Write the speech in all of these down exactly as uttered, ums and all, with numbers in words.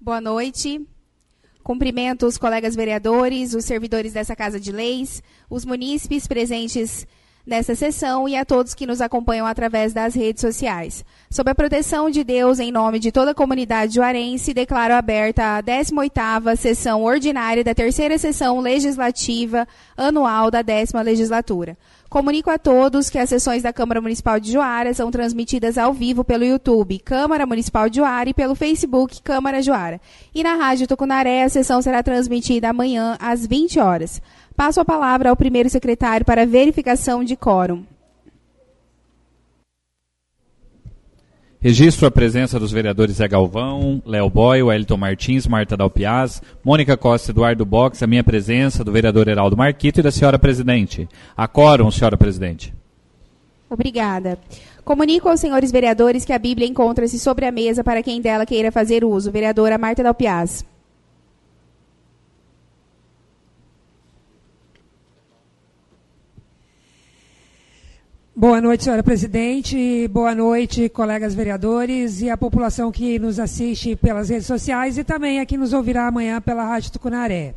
Boa noite. Cumprimento os colegas vereadores, os servidores dessa Casa de Leis, os munícipes presentes nessa sessão e a todos que nos acompanham através das redes sociais. Sob a proteção de Deus, em nome de toda a comunidade juarense, declaro aberta a décima oitava sessão ordinária da terceira sessão legislativa anual da décima legislatura. Comunico a todos que as sessões da Câmara Municipal de Juara são transmitidas ao vivo pelo YouTube Câmara Municipal de Juara e pelo Facebook Câmara Juara. E na Rádio Tucunaré, a sessão será transmitida amanhã às vinte horas. Passo a palavra ao primeiro secretário para verificação de quórum. Registro a presença dos vereadores Zé Galvão, Léo Boy, Wellington Martins, Marta Dalpiaz, Mônica Costa, Eduardo Box, a minha presença, do vereador Heraldo Marquito e da senhora presidente. A quórum, senhora presidente. Obrigada. Comunico aos senhores vereadores que a Bíblia encontra-se sobre a mesa para quem dela queira fazer uso. Vereadora Marta Dalpiaz. Boa noite, senhora presidente, boa noite, colegas vereadores e a população que nos assiste pelas redes sociais e também a que nos ouvirá amanhã pela Rádio Tucunaré.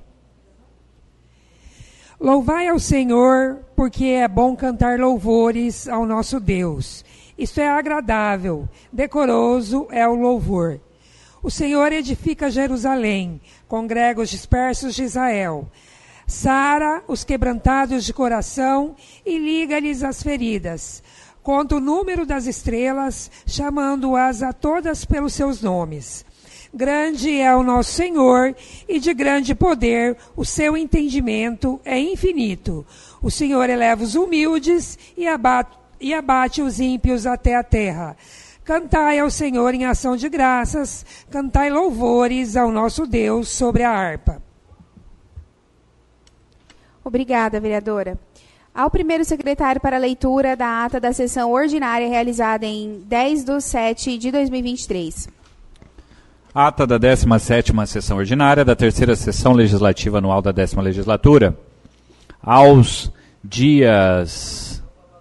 Louvai ao Senhor, porque é bom cantar louvores ao nosso Deus. Isto é agradável, decoroso é o louvor. O Senhor edifica Jerusalém, congrega os dispersos de Israel. Sara os quebrantados de coração e liga-lhes as feridas. Conta o número das estrelas, chamando-as a todas pelos seus nomes. Grande é o nosso Senhor e de grande poder, o seu entendimento é infinito. O Senhor eleva os humildes e abate, e abate os ímpios até a terra. Cantai ao Senhor em ação de graças, cantai louvores ao nosso Deus sobre a harpa. Obrigada, vereadora. Ao primeiro secretário para a leitura da ata da sessão ordinária realizada em dez de setembro de dois mil e vinte e três. Ata da décima sétima sessão ordinária da terceira sessão legislativa anual da décima legislatura. Aos dias...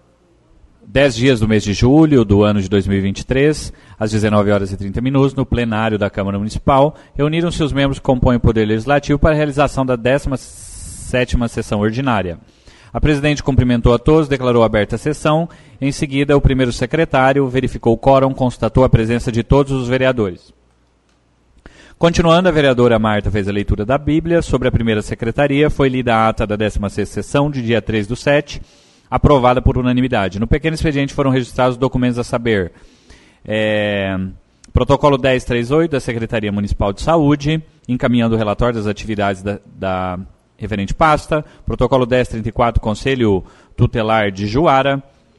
dez dias do mês de julho do ano de dois mil e vinte e três, às dezenove horas e trinta minutos, no plenário da Câmara Municipal, reuniram-se os membros que compõem o Poder Legislativo para a realização da décima sétima sessão ordinária. A presidente cumprimentou a todos, declarou aberta a sessão. Em seguida, o primeiro secretário verificou o quórum, constatou a presença de todos os vereadores. Continuando, a vereadora Marta fez a leitura da Bíblia. Sobre a primeira secretaria, foi lida a ata da décima sexta sessão, de dia três do sete, aprovada por unanimidade. No pequeno expediente foram registrados documentos a saber. É, protocolo dez trinta e oito da Secretaria Municipal de Saúde, encaminhando o relatório das atividades da... da referente pasta, protocolo dez trinta e quatro, Conselho Tutelar de Juara,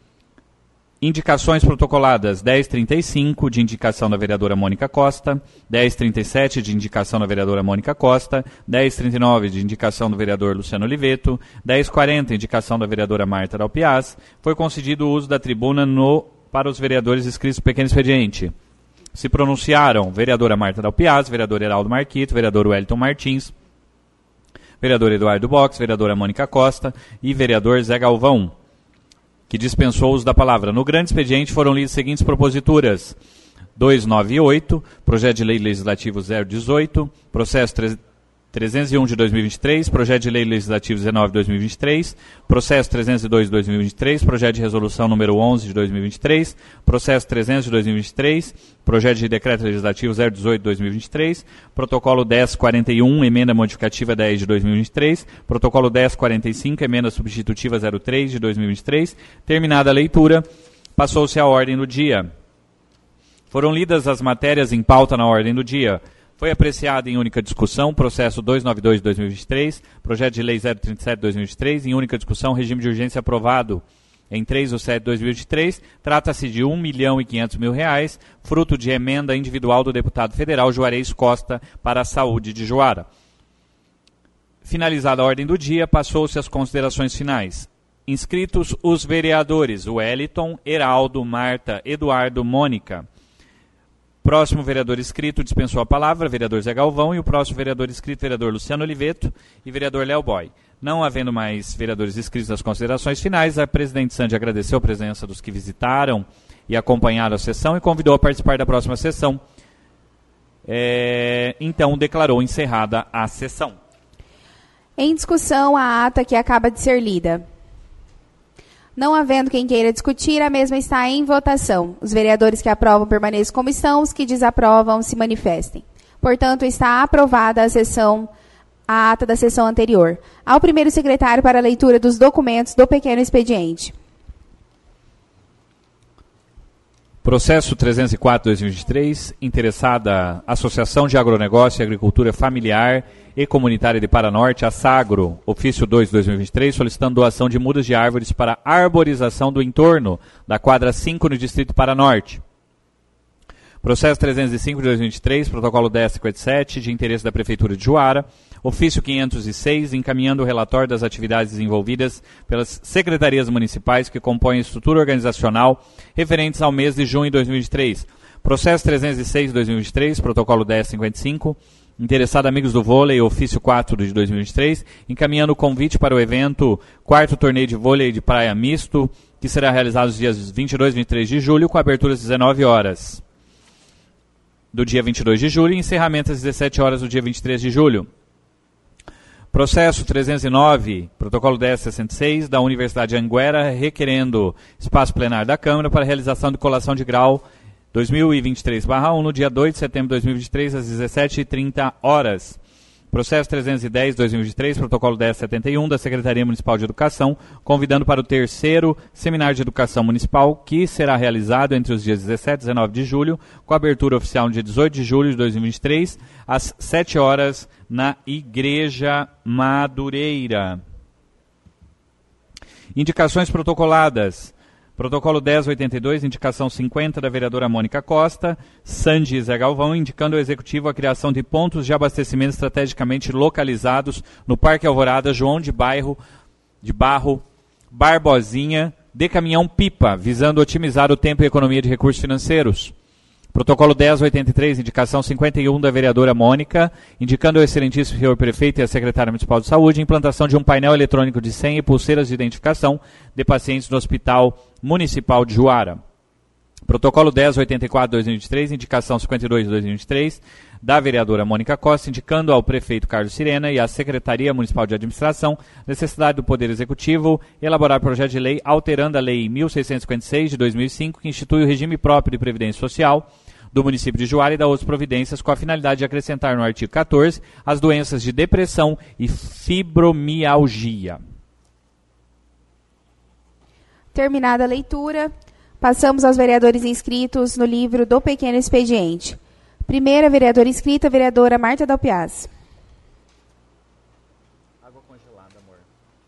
indicações protocoladas dez trinta e cinco, de indicação da vereadora Mônica Costa, dez trinta e sete, de indicação da vereadora Mônica Costa, dez trinta e nove, de indicação do vereador Luciano Oliveto, dez quarenta, indicação da vereadora Marta Dalpiaz. Foi concedido o uso da tribuna no, para os vereadores inscritos no pequeno expediente. Se pronunciaram vereadora Marta Dalpiaz, vereador Heraldo Marquito, vereador Wellington Martins, vereador Eduardo Box, vereadora Mônica Costa e vereador Zé Galvão, que dispensou o uso da palavra. No grande expediente foram lidas as seguintes proposituras: duzentos e noventa e oito, Projeto de Lei Legislativo zero dezoito, Processo trezentos e um de dois mil e vinte e três, Projeto de Lei Legislativo dezenove de dois mil e vinte e três, Processo trezentos e dois de dois mil e vinte e três, Projeto de Resolução número onze de dois mil e vinte e três, Processo trezentos de dois mil e vinte e três, Projeto de Decreto Legislativo zero dezoito de dois mil e vinte e três, Protocolo dez quarenta e um, Emenda Modificativa dez de dois mil e vinte e três, Protocolo dez quarenta e cinco, Emenda Substitutiva zero três de dois mil e vinte e três. Terminada a leitura, passou-se à ordem do dia. Foram lidas as matérias em pauta na ordem do dia. Foi apreciado em única discussão processo duzentos e noventa e dois de dois mil e vinte e três, projeto de lei zero trinta e sete de dois mil e vinte e três, em única discussão, regime de urgência aprovado em três de setembro de dois mil e vinte e três. Trata-se de um milhão e quinhentos mil reais, fruto de emenda individual do deputado federal Juarez Costa para a saúde de Juara. Finalizada a ordem do dia, passou-se às considerações finais. Inscritos os vereadores Wellington, Heraldo, Marta, Eduardo, Mônica. Próximo vereador inscrito dispensou a palavra, vereador Zé Galvão, e o próximo vereador inscrito, vereador Luciano Oliveto e vereador Léo Boy. Não havendo mais vereadores inscritos nas considerações finais, a presidente Sandy agradeceu a presença dos que visitaram e acompanharam a sessão e convidou a participar da próxima sessão. É, então, declarou encerrada a sessão. Em discussão, a ata que acaba de ser lida. Não havendo quem queira discutir, a mesma está em votação. Os vereadores que aprovam permaneçam como estão, os que desaprovam se manifestem. Portanto, está aprovada a sessão, a ata da sessão anterior. Ao primeiro secretário para a leitura dos documentos do pequeno expediente. Processo trezentos e quatro, dois mil e vinte e três, interessada Associação de Agronegócio e Agricultura Familiar e Comunitária de Paranorte, a Sagro, ofício dois, dois mil e vinte e três, solicitando doação de mudas de árvores para arborização do entorno da quadra cinco no Distrito Paranorte. Processo trezentos e cinco, dois mil e vinte e três, protocolo dez cinquenta e sete, de interesse da Prefeitura de Juara, ofício quinhentos e seis, encaminhando o relatório das atividades desenvolvidas pelas secretarias municipais que compõem a estrutura organizacional referentes ao mês de junho de dois mil e vinte e três. Processo trezentos e seis, dois mil e vinte e três, protocolo dez cinquenta e cinco, interessado Amigos do Vôlei, ofício quatro de dois mil e vinte e três, encaminhando o convite para o evento quarto Torneio de Vôlei de Praia Misto, que será realizado nos dias vinte e dois e vinte e três de julho, com abertura às dezenove horas do dia vinte e dois de julho e encerramento às dezessete horas do dia vinte e três de julho. Processo trezentos e nove, protocolo dez sessenta e seis, da Universidade de Anguera, requerendo espaço plenário da Câmara para realização de colação de grau dois mil e vinte e três barra um no dia dois de setembro de dois mil e vinte e três, às dezessete e trinta horas. Processo trezentos e dez, dois mil e vinte e três, protocolo dez setenta e um, da Secretaria Municipal de Educação, convidando para o terceiro Seminário de Educação Municipal, que será realizado entre os dias dezessete e dezenove de julho, com abertura oficial no dia dezoito de julho de dois mil e vinte e três, às sete horas, na Igreja Madureira. Indicações protocoladas. Protocolo dez oitenta e dois, indicação cinquenta da vereadora Mônica Costa, Sandy Zé Galvão, indicando ao Executivo a criação de pontos de abastecimento estrategicamente localizados no Parque Alvorada, João de, Bairro, de Barro, Barbosinha, de caminhão-pipa, visando otimizar o tempo e economia de recursos financeiros. Protocolo dez oitenta e três, indicação cinquenta e um da vereadora Mônica, indicando ao excelentíssimo senhor prefeito e a secretária municipal de saúde a implantação de um painel eletrônico de senha e pulseiras de identificação de pacientes no Hospital Municipal de Juara. Protocolo dez oitenta e quatro, dois mil e vinte e três, indicação cinquenta e dois de dois mil e vinte e três, da vereadora Mônica Costa, indicando ao prefeito Carlos Sirena e à Secretaria Municipal de Administração necessidade do Poder Executivo elaborar projeto de lei alterando a Lei mil seiscentos e cinquenta e seis de dois mil e cinco, que institui o regime próprio de previdência social do município de Juara e da outras providências, com a finalidade de acrescentar no artigo quatorze as doenças de depressão e fibromialgia. Terminada a leitura, passamos aos vereadores inscritos no livro do pequeno expediente. Primeira vereadora inscrita, vereadora Marta Dalpiaz. Água congelada, amor.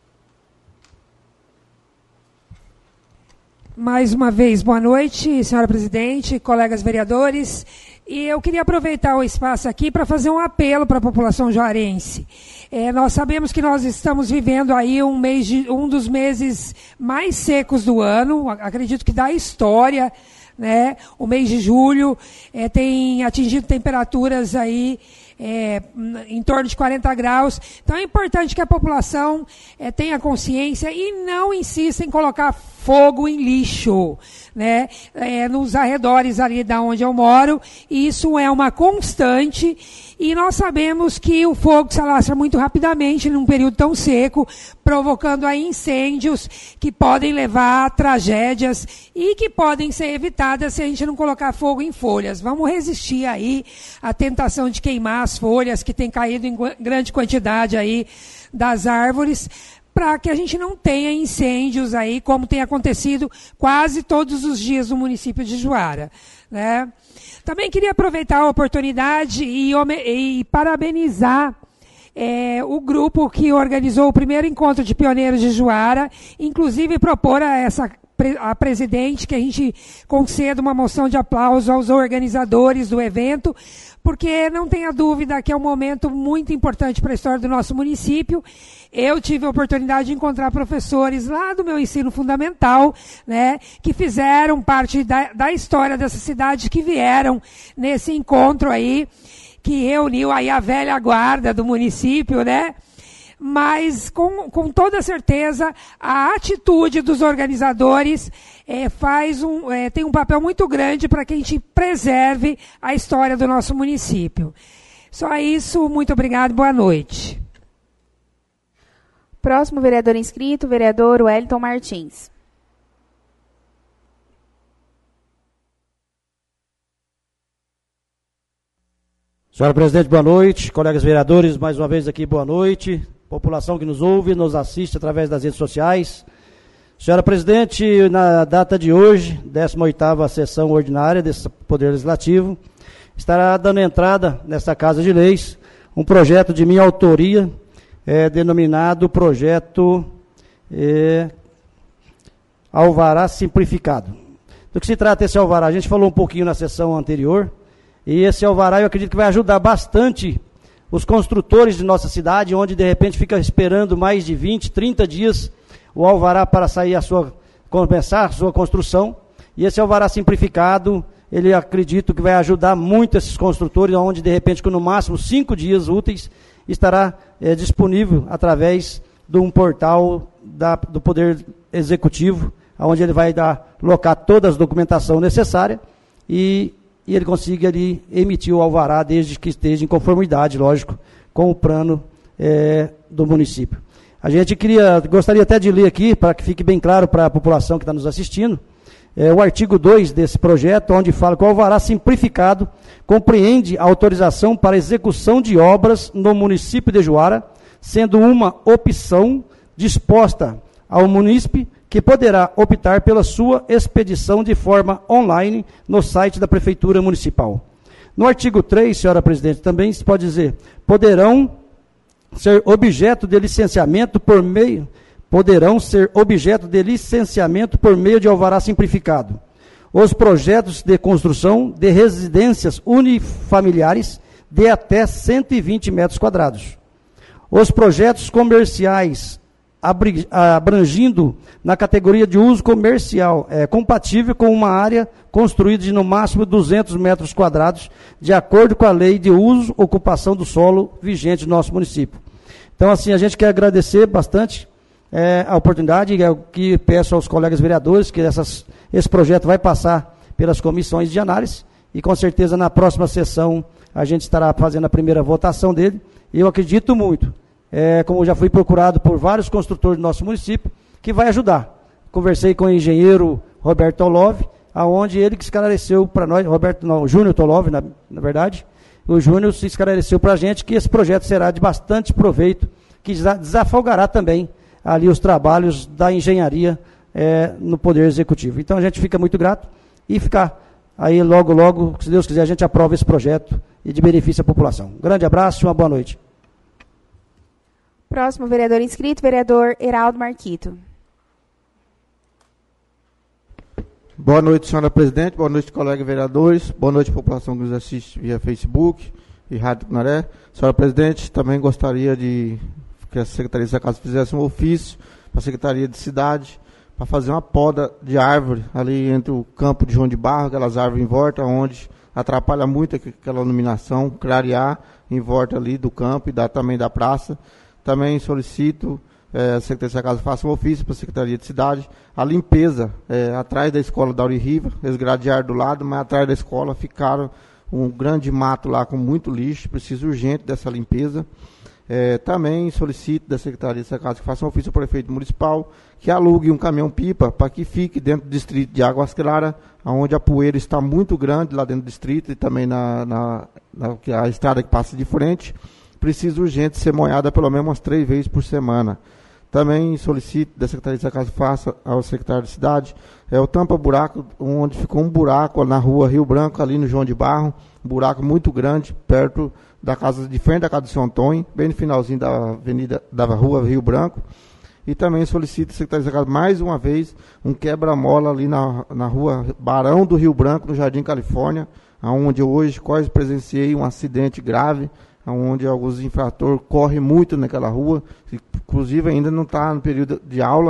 Mais uma vez, boa noite, senhora presidente, colegas vereadores. E eu queria aproveitar o espaço aqui para fazer um apelo para a população juarense. É, nós sabemos que nós estamos vivendo aí um, mês de, um dos meses mais secos do ano, acredito que da história, né? O mês de julho é, tem atingido temperaturas aí é, em torno de quarenta graus. Então é importante que a população é, tenha consciência e não insista em colocar fogo em lixo, né? É, nos arredores ali da onde eu moro. Isso é uma constante e nós sabemos que o fogo se alastra muito rapidamente num período tão seco, provocando aí incêndios que podem levar a tragédias e que podem ser evitadas se a gente não colocar fogo em folhas. Vamos resistir aí à tentação de queimar as folhas que têm caído em grande quantidade aí das árvores, para que a gente não tenha incêndios aí, como tem acontecido quase todos os dias no município de Juara, né? Também queria aproveitar a oportunidade e, e parabenizar é, o grupo que organizou o primeiro encontro de pioneiros de Juara, inclusive propor a essa a presidente que a gente conceda uma moção de aplauso aos organizadores do evento, porque não tenha dúvida que é um momento muito importante para a história do nosso município. Eu tive a oportunidade de encontrar professores lá do meu ensino fundamental, né, que fizeram parte da, da história dessa cidade, que vieram nesse encontro aí, que reuniu aí a velha guarda do município, né, mas com, com toda certeza a atitude dos organizadores é, faz um, é, tem um papel muito grande para que a gente preserve a história do nosso município. Só isso, muito obrigado, boa noite. Próximo vereador inscrito, vereador Wellington Martins. Senhora presidente, boa noite. Colegas vereadores, mais uma vez aqui, boa noite. População que nos ouve, nos assiste através das redes sociais. Senhora presidente, na data de hoje, décima oitava sessão ordinária desse Poder Legislativo, estará dando entrada nesta Casa de Leis um projeto de minha autoria, é, denominado Projeto é, Alvará Simplificado. Do que se trata esse alvará? A gente falou um pouquinho na sessão anterior, e esse alvará eu acredito que vai ajudar bastante os construtores de nossa cidade, onde de repente fica esperando mais de vinte, trinta dias o alvará para sair a sua, começar a sua construção. E esse alvará simplificado, ele acredito que vai ajudar muito esses construtores, onde de repente com no máximo cinco dias úteis estará é, disponível através de um portal da, do Poder Executivo, onde ele vai dar, locar toda a documentação necessária e e ele consiga ali emitir o alvará desde que esteja em conformidade, lógico, com o plano é, do município. A gente queria, gostaria até de ler aqui, para que fique bem claro para a população que está nos assistindo, é, o artigo dois desse projeto, onde fala que o alvará simplificado compreende a autorização para execução de obras no município de Juara, sendo uma opção disposta ao munícipe, que poderá optar pela sua expedição de forma online no site da Prefeitura Municipal. No artigo três, senhora presidente, também se pode dizer, poderão ser objeto de licenciamento por meio, poderão ser objeto de licenciamento por meio de alvará simplificado os projetos de construção de residências unifamiliares de até cento e vinte metros quadrados. Os projetos comerciais abrangindo na categoria de uso comercial, é, compatível com uma área construída de no máximo duzentos metros quadrados, de acordo com a lei de uso e ocupação do solo vigente do nosso município. Então, assim, a gente quer agradecer bastante é, a oportunidade, é o que peço aos colegas vereadores, que essas, esse projeto vai passar pelas comissões de análise, e com certeza na próxima sessão a gente estará fazendo a primeira votação dele, e eu acredito muito, É, como já fui procurado por vários construtores do nosso município, que vai ajudar. Conversei com o engenheiro Roberto Tolov, aonde ele que esclareceu para nós, Roberto não, Júnior Tolov, na, na verdade, o Júnior se esclareceu para a gente que esse projeto será de bastante proveito, que desafogará também ali os trabalhos da engenharia é, no Poder Executivo. Então a gente fica muito grato e ficar aí logo, logo, se Deus quiser, a gente aprova esse projeto e de benefício à população. Um grande abraço e uma boa noite. Próximo vereador inscrito, vereador Heraldo Marquito. Boa noite, senhora presidente, boa noite, colegas vereadores, boa noite, população que nos assiste via Facebook e Rádio Cunaré. Senhora presidente, também gostaria de que a Secretaria da Casa fizesse um ofício para a Secretaria de Cidade, para fazer uma poda de árvore ali entre o campo de João de Barro, aquelas árvores em volta, onde atrapalha muito aquela iluminação, clarear em volta ali do campo e da, também da praça. Também solicito é, a Secretaria da Casa faça um ofício para a Secretaria de Cidade, a limpeza é, atrás da escola da Auri Riva, eles gradearam do lado, mas atrás da escola ficaram um grande mato lá com muito lixo, precisa urgente dessa limpeza. É, também solicito da Secretaria da Casa que faça um ofício ao prefeito municipal, que alugue um caminhão-pipa para que fique dentro do distrito de Águas Claras, onde a poeira está muito grande lá dentro do distrito e também na, na, na a estrada que passa de frente. Precisa urgente ser molhada pelo menos umas três vezes por semana. Também solicito da Secretaria da Casa faça ao secretário de Cidade é o tampa-buraco, onde ficou um buraco na rua Rio Branco, ali no João de Barro, um buraco muito grande, perto da casa, de frente da casa do São Antônio, bem no finalzinho da avenida, da rua Rio Branco. E também solicito a Secretaria da Casa, mais uma vez, um quebra-mola ali na, na rua Barão do Rio Branco, no Jardim Califórnia, onde eu hoje quase presenciei um acidente grave, onde alguns infratores correm muito naquela rua, inclusive ainda não está no período de aula,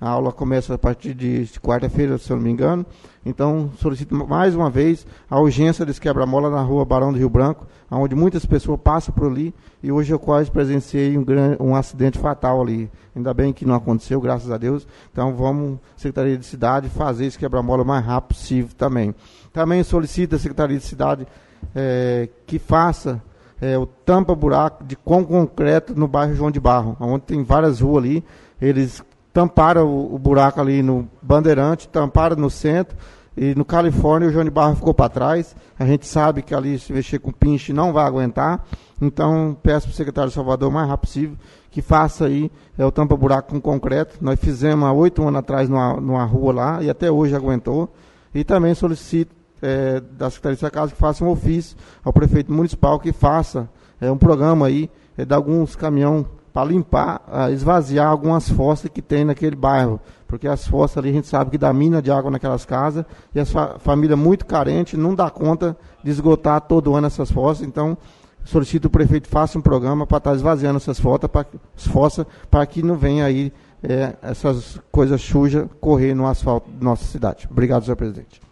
A aula começa a partir de quarta-feira, se eu não me engano. Então, solicito mais uma vez a urgência desse quebra-mola na rua Barão do Rio Branco, onde muitas pessoas passam por ali, e hoje eu quase presenciei um, grande, um acidente fatal ali. Ainda bem que não aconteceu, graças a Deus. Então, vamos, Secretaria de Cidade, fazer esse quebra-mola o mais rápido possível também. Também solicito a Secretaria de Cidade é, que faça é, o tampa-buraco de com concreto no bairro João de Barro, onde tem várias ruas ali. Eles tamparam o, o buraco ali no Bandeirante, tamparam no centro, e no Califórnia o João de Barro ficou para trás. A gente sabe que ali, se mexer com pinche, não vai aguentar. Então, peço para o secretário de Salvador, o mais rápido possível, que faça aí é, o tampa-buraco com concreto. Nós fizemos há oito anos atrás numa, numa rua lá, e até hoje aguentou. E também solicito é, da Secretaria de Casa que faça um ofício ao prefeito municipal, que faça é, um programa aí, é, de alguns caminhões para limpar, uh, esvaziar algumas fossas que tem naquele bairro, porque as fossas ali a gente sabe que dá mina de água naquelas casas, e as fa famílias muito carentes não dá conta de esgotar todo ano essas fossas. Então, solicito o prefeito faça um programa para estar tá esvaziando essas fossas, para que não venha aí é, essas coisas sujas correr no asfalto da nossa cidade. Obrigado, senhor presidente.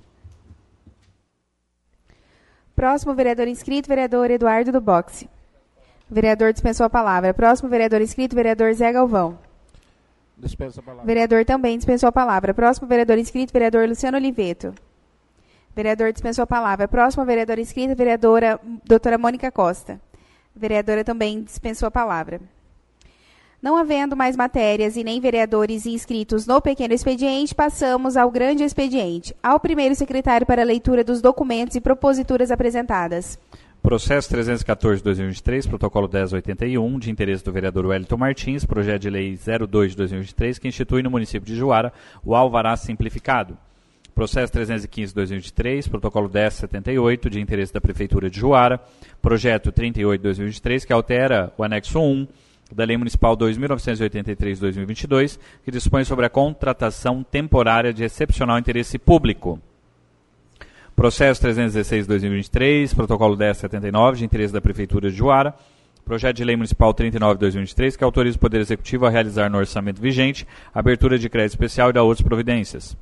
Próximo vereador inscrito, vereador Eduardo do Boxe. O vereador dispensou a palavra. Próximo vereador inscrito, vereador Zé Galvão. Dispensa a palavra. Vereador também dispensou a palavra. Próximo vereador inscrito, vereador Luciano Oliveto. Vereador dispensou a palavra. Próximo vereador inscrito, vereadora doutora Mônica Costa. Vereadora também dispensou a palavra. Não havendo mais matérias e nem vereadores inscritos no pequeno expediente, passamos ao grande expediente. Ao primeiro secretário para a leitura dos documentos e proposituras apresentadas. Processo trezentos e quatorze de dois mil e vinte e três, protocolo dez oitenta e um, de interesse do vereador Wellington Martins, projeto de lei zero dois de dois mil e vinte e três, que institui no município de Juara o alvará simplificado. Processo trezentos e quinze de dois mil e vinte e três, protocolo dez setenta e oito, de interesse da Prefeitura de Juara, projeto trinta e oito de dois mil e vinte e três, que altera o anexo um da Lei Municipal dois mil novecentos e oitenta e três de dois mil e vinte e dois, que dispõe sobre a contratação temporária de excepcional interesse público. Processo trezentos e dezesseis de dois mil e vinte e três, protocolo dez setenta e nove, de interesse da Prefeitura de Juara, projeto de lei municipal trinta e nove de dois mil e vinte e três, que autoriza o Poder Executivo a realizar no orçamento vigente abertura de crédito especial e da outras providências.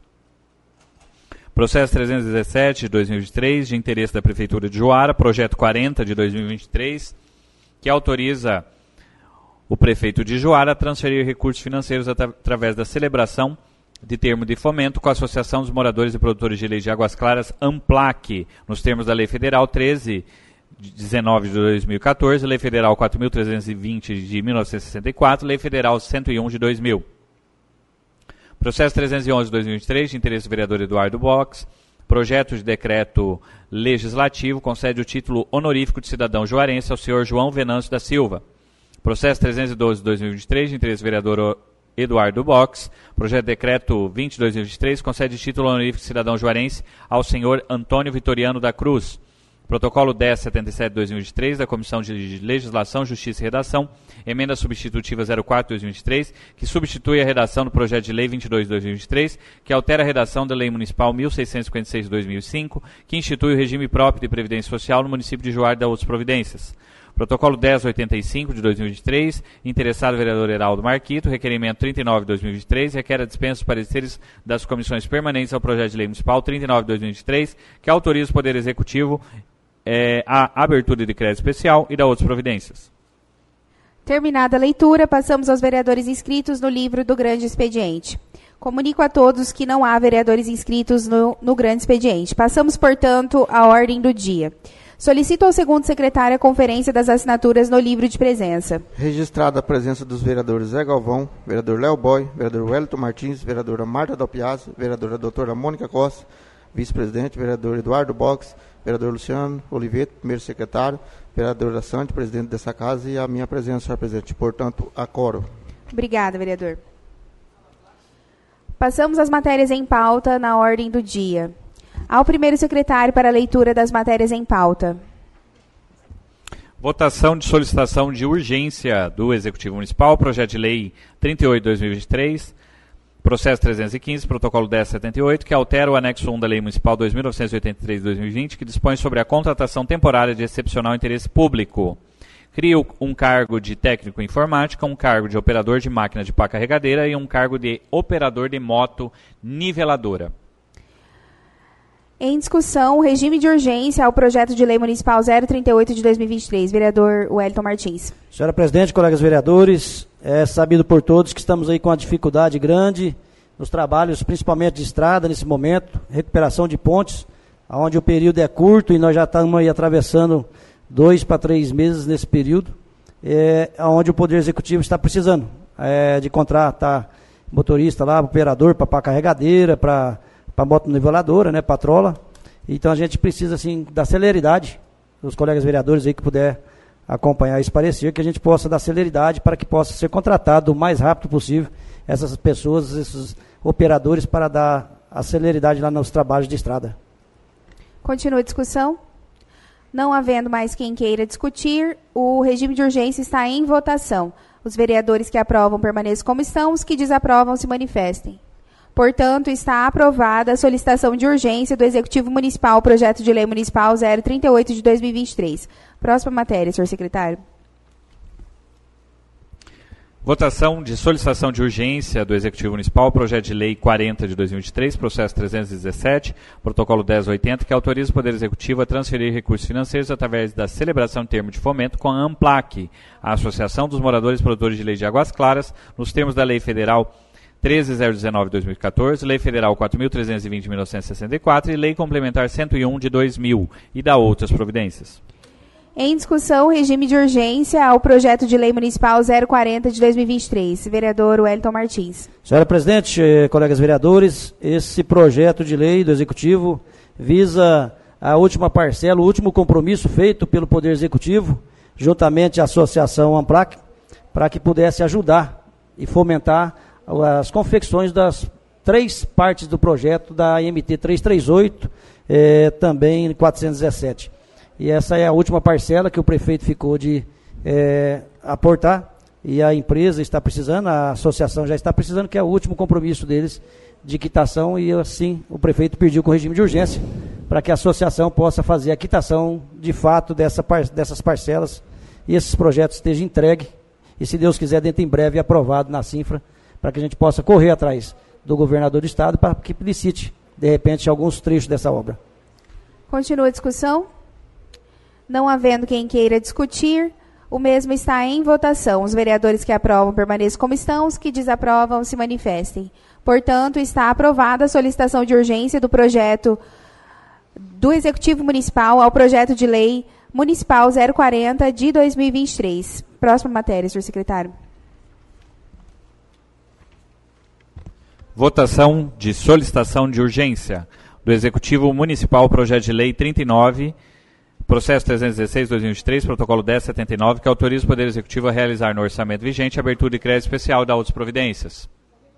Processo trezentos e dezessete de dois mil e vinte e três, de interesse da Prefeitura de Juara, projeto quarenta de dois mil e vinte e três, que autoriza o prefeito de Juara a transferir recursos financeiros atra- através da celebração de termo de fomento com a Associação dos Moradores e Produtores de Leite de Águas Claras, AMPLAC, nos termos da Lei Federal treze dezenove de dois mil e quatorze, Lei Federal quatro mil trezentos e vinte de mil novecentos e sessenta e quatro, Lei Federal cento e um de dois mil. Processo trezentos e onze de dois mil e vinte e três, de interesse do vereador Eduardo Box, projeto de decreto legislativo concede o título honorífico de cidadão juarense ao senhor João Venâncio da Silva. Processo trezentos e doze de dois mil e vinte e três, de interesse do vereador Eduardo Box, projeto de decreto vinte de dois mil e vinte e três, concede título honorífico de cidadão juarense ao senhor Antônio Vitoriano da Cruz. Protocolo dez setenta e sete de dois mil e vinte e três, da Comissão de Legislação, Justiça e Redação, emenda substitutiva zero quatro de dois mil e vinte e três, que substitui a redação do projeto de lei vinte e dois de dois mil e vinte e três, que altera a redação da Lei Municipal mil seiscentos e cinquenta e seis de dois mil e cinco, que institui o regime próprio de previdência social no município de Juara e da outras providências. Protocolo dez oitenta e cinco de dois mil e vinte e três, interessado vereador Heraldo Marquito, requerimento trinta e nove de dois mil e vinte e três, requer a dispensa dos pareceres das comissões permanentes ao projeto de lei municipal trinta e nove de dois mil e vinte e três, que autoriza o Poder Executivo é, a abertura de crédito especial e da outras providências. Terminada a leitura, passamos aos vereadores inscritos no livro do grande expediente. Comunico a todos que não há vereadores inscritos no, no grande expediente. Passamos, portanto, à ordem do dia. Solicito ao segundo secretário a conferência das assinaturas no livro de presença. Registrada a presença dos vereadores Zé Galvão, vereador Léo Boy, vereador Wellington Martins, vereadora Marta Dalpiazzi, vereadora doutora Mônica Costa, vice-presidente, vereador Eduardo Box, vereador Luciano Oliveto, primeiro secretário, vereadora Sante, presidente dessa casa, e a minha presença, senhor presidente. Portanto, acoro. Obrigada, vereador. Passamos às matérias em pauta na ordem do dia. Ao primeiro secretário para a leitura das matérias em pauta. Votação de solicitação de urgência do Executivo Municipal, projeto de lei trinta e oito de dois mil e vinte e três, processo trezentos e quinze, protocolo dez setenta e oito, que altera o anexo um da Lei Municipal dois mil novecentos e oitenta e três de dois mil e vinte, que dispõe sobre a contratação temporária de excepcional interesse público. Cria um cargo de técnico em informática, um cargo de operador de máquina de pá carregadeira e um cargo de operador de moto niveladora. Em discussão, o regime de urgência ao projeto de lei municipal zero trinta e oito de dois mil e vinte e três. Vereador Wellington Martins. Senhora presidente, colegas vereadores, é sabido por todos que estamos aí com uma dificuldade grande nos trabalhos, principalmente de estrada nesse momento, recuperação de pontes, onde o período é curto e nós já estamos aí atravessando dois para três meses nesse período, é, onde o Poder Executivo está precisando é, de contratar motorista lá, operador para pá carregadeira, para para moto niveladora, né, patrola. Então a gente precisa assim da celeridade, os colegas vereadores aí que puder acompanhar esse parecer, que a gente possa dar celeridade para que possa ser contratado o mais rápido possível essas pessoas, esses operadores, para dar a celeridade lá nos trabalhos de estrada. Continua a discussão. Não havendo mais quem queira discutir, o regime de urgência está em votação. Os vereadores que aprovam permaneçam como estão, os que desaprovam se manifestem. Portanto, está aprovada a solicitação de urgência do Executivo Municipal, projeto de lei municipal zero trinta e oito de dois mil e vinte e três. Próxima matéria, senhor secretário. Votação de solicitação de urgência do Executivo Municipal, projeto de lei quarenta de dois mil e vinte e três, processo trezentos e dezessete, protocolo dez oitenta, que autoriza o Poder Executivo a transferir recursos financeiros através da celebração de termo de fomento com a AMPLAC, a Associação dos Moradores e Produtores de Leite de Águas Claras, nos termos da Lei Federal treze mil dezenove de dois mil e quatorze, Lei Federal quatro mil trezentos e vinte de mil novecentos e sessenta e quatro e Lei Complementar cento e um de dois mil e da outras providências. Em discussão, regime de urgência ao projeto de lei municipal zero quarenta de dois mil e vinte e três. Vereador Wellington Martins. Senhora presidente, eh, colegas vereadores, esse projeto de lei do Executivo visa a última parcela, o último compromisso feito pelo Poder Executivo, juntamente à Associação AMPLAC, para que pudesse ajudar e fomentar as confecções das três partes do projeto da M T trezentos e trinta e oito, eh, também quatrocentos e dezessete. E essa é a última parcela que o prefeito ficou de é, aportar, e a empresa está precisando, a associação já está precisando, que é o último compromisso deles de quitação, e assim o prefeito pediu com regime de urgência para que a associação possa fazer a quitação de fato dessa, dessas parcelas e esses projetos estejam entregues, e se Deus quiser, dentro em breve aprovado na Cinfra, para que a gente possa correr atrás do governador do estado para que licite, de repente, alguns trechos dessa obra. Continua a discussão. Não havendo quem queira discutir, o mesmo está em votação. Os vereadores que aprovam permaneçam como estão, os que desaprovam se manifestem. Portanto, está aprovada a solicitação de urgência do projeto do Executivo Municipal ao projeto de lei municipal zero quarenta de dois mil e vinte e três. Próxima matéria, senhor secretário. Votação de solicitação de urgência do Executivo Municipal, projeto de lei trinta e nove, processo trezentos e dezesseis de dois mil e vinte e três, protocolo dez setenta e nove, que autoriza o Poder Executivo a realizar no orçamento vigente a abertura de crédito especial da outras providências.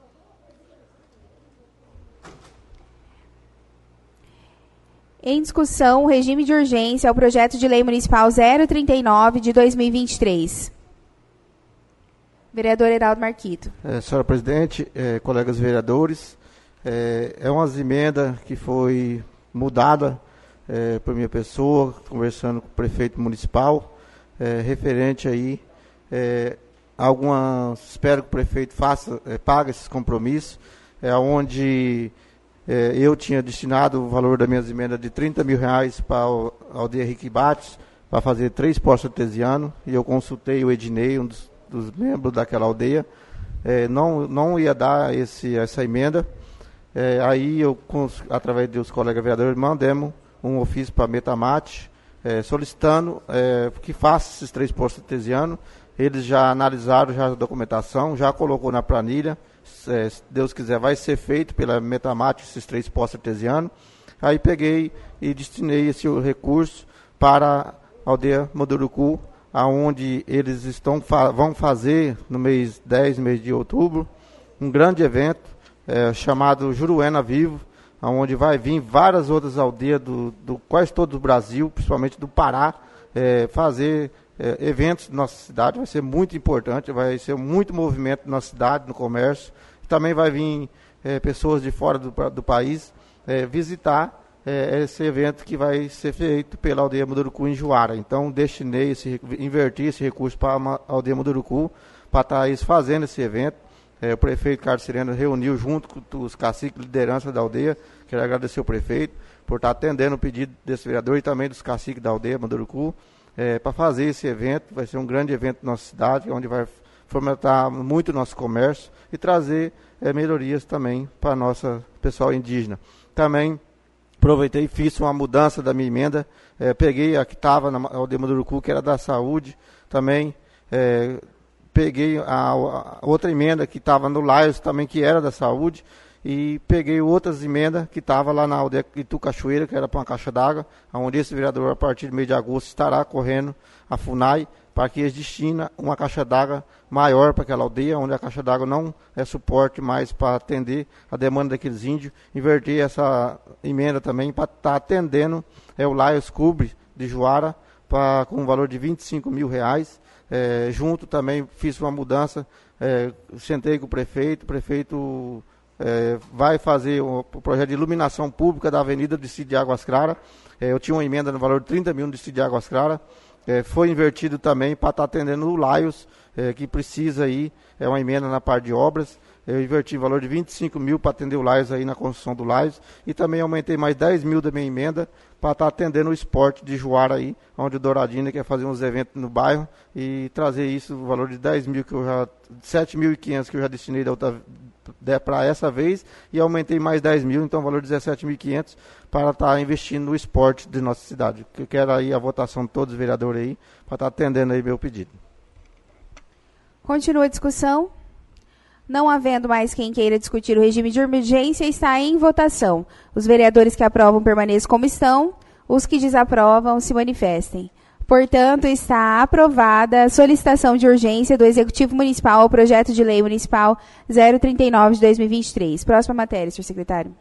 Em discussão, o regime de urgência ao projeto de lei municipal zero trinta e nove de dois mil e vinte e três. Vereador Heraldo Marquito. É, senhora presidente, é, colegas vereadores, é, é uma emenda que foi mudada É, por minha pessoa, conversando com o prefeito municipal, é, referente aí, é, alguma, espero que o prefeito faça, é, pague esses compromissos, é, onde é, eu tinha destinado o valor das minhas emendas de trinta mil reais para a aldeia Henrique Bates, para fazer três postos artesianos, e eu consultei o Ednei, um dos, dos membros daquela aldeia, é, não, não ia dar esse, essa emenda, é, aí eu, com, através dos colegas vereadores, mandemos um ofício para a Metamate, é, solicitando é, que faça esses três postos artesianos. Eles já analisaram já a documentação, já colocou na planilha, é, se Deus quiser vai ser feito pela Metamate esses três postos artesianos. Aí peguei e destinei esse recurso para a aldeia Munduruku, aonde eles estão, vão fazer no mês dez, mês de outubro, um grande evento é, chamado Juruena Vivo, onde vai vir várias outras aldeias do, do quase todo o Brasil, principalmente do Pará, é, fazer é, eventos na nossa cidade. Vai ser muito importante, vai ser muito movimento na cidade, no comércio. Também vai vir é, pessoas de fora do, do país é, visitar é esse evento que vai ser feito pela Aldeia Munduruku em Juara. Então, destinei, esse, inverti esse recurso para a Aldeia Munduruku, para estar fazendo esse evento. É, o prefeito Carlos Sireno reuniu junto com os caciques de liderança da aldeia. Quero agradecer ao prefeito por estar atendendo o pedido desse vereador e também dos caciques da aldeia Munduruku, é, para fazer esse evento. Vai ser um grande evento na nossa cidade, onde vai fomentar muito o nosso comércio e trazer é, melhorias também para o nosso pessoal indígena. Também aproveitei e fiz uma mudança da minha emenda, é, peguei a que estava na aldeia Munduruku, que era da saúde, também é, peguei a, a outra emenda que estava no Laios, também que era da saúde, e peguei outras emendas que estavam lá na aldeia Itu Cachoeira, que era para uma caixa d'água, onde esse vereador, a partir do mês de agosto, estará correndo a FUNAI, para que eles destinem uma caixa d'água maior para aquela aldeia, onde a caixa d'água não é suporte mais para atender a demanda daqueles índios. Inverti essa emenda também para estar tá atendendo é, o Laios Cubre de Juara, pra, com um valor de vinte e cinco mil reais. É, junto também fiz uma mudança, é, sentei com o prefeito, o prefeito é, vai fazer o, o projeto de iluminação pública da Avenida do Distrito de Águas Claras. É, eu tinha uma emenda no valor de trinta mil no Distrito de Águas Claras. É, foi invertido também para estar tá atendendo o Laios, é, que precisa aí, é uma emenda na parte de obras. Eu inverti o valor de vinte e cinco mil para atender o Laios aí na construção do Laios. E também aumentei mais dez mil da minha emenda para estar tá atendendo o esporte de Juara aí, onde o Douradina quer fazer uns eventos no bairro e trazer isso, o valor de dez mil que eu já, sete mil e quinhentos que eu já destinei da outra para essa vez, e aumentei mais dez mil, então o valor de dezessete mil e quinhentos para estar tá investindo no esporte de nossa cidade. Eu quero aí a votação de todos os vereadores aí, para estar tá atendendo aí meu pedido. Continua a discussão. Não havendo mais quem queira discutir o regime de urgência, está em votação. Os vereadores que aprovam permaneçam como estão, os que desaprovam se manifestem. Portanto, está aprovada a solicitação de urgência do Executivo Municipal ao Projeto de Lei Municipal zero trinta e nove de dois mil e vinte e três. Próxima matéria, senhor secretário.